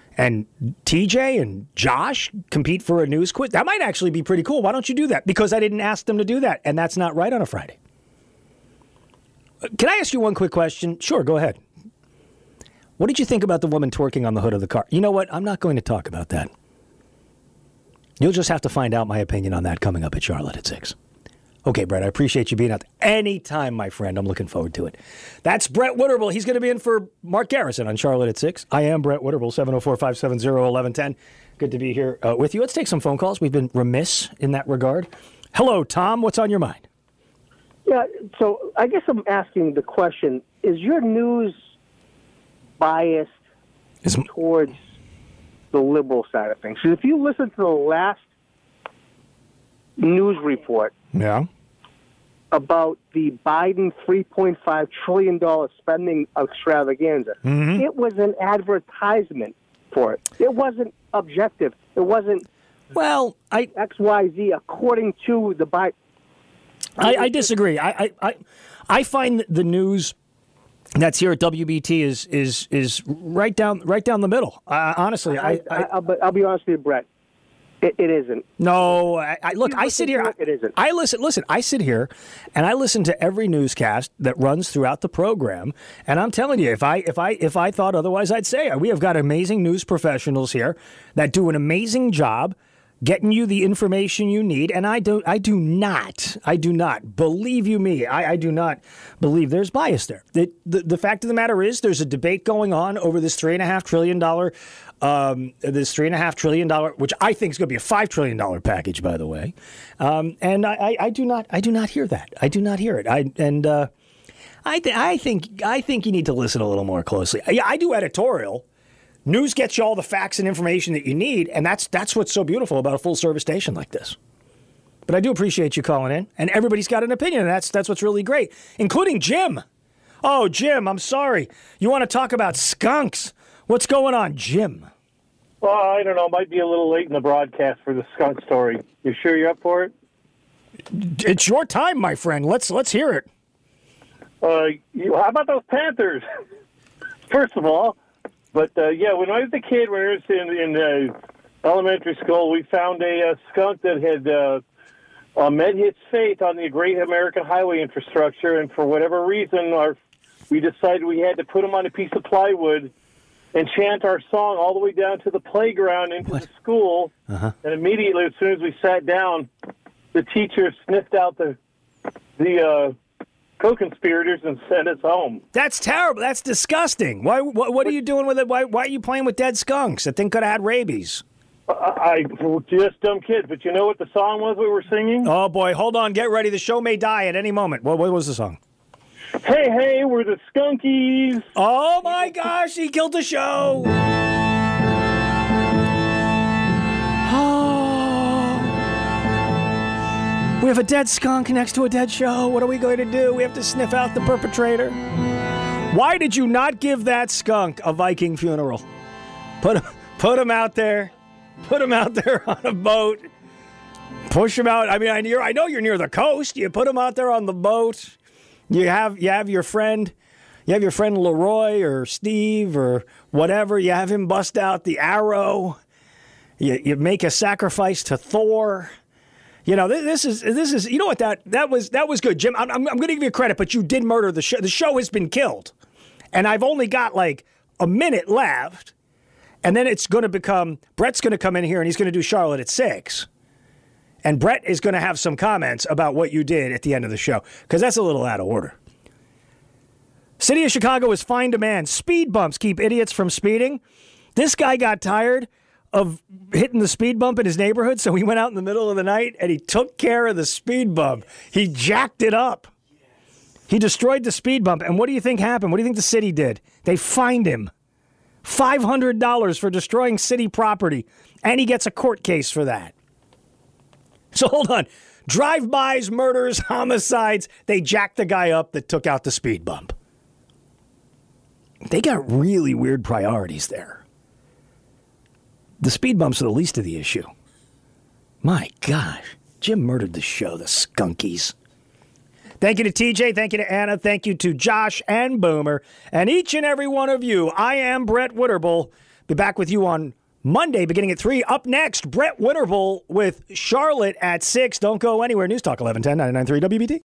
S1: TJ and Josh compete for a news quiz? That might actually be pretty cool. Why don't you do that? Because I didn't ask them to do that, and that's not right on a Friday. Can I ask you one quick question? Sure, go ahead. What did you think about the woman twerking on the hood of the car? You know what? I'm not going to talk about that. You'll just have to find out my opinion on that coming up at Charlotte at 6. Okay, Brett, I appreciate you being out there. Anytime, my friend. I'm looking forward to it. That's Brett Witterbull. He's going to be in for Mark Garrison on Charlotte at 6. I am Brett Witterbull, 704-570-1110. Good to be here with you. Let's take some phone calls. We've been remiss in that regard. Hello, Tom. What's on your mind?
S16: Yeah, so I guess I'm asking the question, is your news biased towards the liberal side of things? So if you listen to the last news report about the Biden $3.5 trillion spending extravaganza, it was an advertisement for it. It wasn't objective. It wasn't XYZ according to the Biden.
S1: I disagree. I find the news that's here at WBT is right down the middle. Honestly,
S16: I'll be honest with you, Brett. It isn't.
S1: No, look. I sit here.
S16: It isn't.
S1: I listen. Listen. I sit here, and I listen to every newscast that runs throughout the program. And I'm telling you, if I thought otherwise, I'd say we have got amazing news professionals here that do an amazing job getting you the information you need, and I do not, believe you me, I do not believe there's bias there. The fact of the matter is there's a debate going on over this $3.5 trillion, which I think is going to be a $5 trillion package, by the way. And I do not hear that. I do not hear it. I think you need to listen a little more closely. I do editorial. News gets you all the facts and information that you need, and that's what's so beautiful about a full-service station like this. But I do appreciate you calling in, and everybody's got an opinion, and that's what's really great, including Jim. Oh, Jim, I'm sorry. You want to talk about skunks? What's going on, Jim?
S17: Well, I don't know. Might be a little late in the broadcast for the skunk story. You sure you're up for it?
S1: It's your time, my friend. Let's hear it.
S17: How about those Panthers? First of all. But, when I was a kid, when I was in elementary school, we found a skunk that had met its fate on the great American highway infrastructure, and for whatever reason, we decided we had to put him on a piece of plywood and chant our song all the way down to the playground into the school. And immediately, as soon as we sat down, the teacher sniffed out the co-conspirators and sent us home.
S1: That's terrible. That's disgusting. Why? What are you doing with it? Why are you playing with dead skunks? That thing could have had rabies.
S17: I just dumb kids, but you know what the song was we were singing?
S1: Oh, boy. Hold on. Get ready. The show may die at any moment. What was the song?
S17: Hey, hey, we're the Skunkies.
S1: Oh, my gosh. He killed the show. Oh. We have a dead skunk next to a dead show. What are we going to do? We have to sniff out the perpetrator. Why did you not give that skunk a Viking funeral? Put him out there. Put him out there on a boat. Push him out. I mean, I know you're near the coast. You put him out there on the boat. You have your friend. You have your friend Leroy or Steve or whatever. You have him bust out the arrow. You make a sacrifice to Thor. You know, this is you know what that was good, Jim. I'm going to give you credit, but you did murder the show. The show has been killed, and I've only got like a minute left. And then it's going to become, Brett's going to come in here and he's going to do Charlotte at 6. And Brett is going to have some comments about what you did at the end of the show, because that's a little out of order. City of Chicago has fined a man. Speed bumps keep idiots from speeding. This guy got tired of hitting the speed bump in his neighborhood, so he went out in the middle of the night and he took care of the speed bump. He jacked it up. He destroyed the speed bump. And what do you think happened? What do you think the city did? They fined him $500 for destroying city property, and he gets a court case for that. So hold on. Drive-bys, murders, homicides, they jacked the guy up that took out the speed bump. They got really weird priorities there. The speed bumps are the least of the issue. My gosh, Jim murdered the show, the Skunkies. Thank you to TJ, thank you to Anna, thank you to Josh and Boomer, and each and every one of you. I am Brett Winterble. Be back with you on Monday beginning at 3. Up next, Brett Winterble with Charlotte at 6. Don't go anywhere. News Talk 1110 99.3 WBT.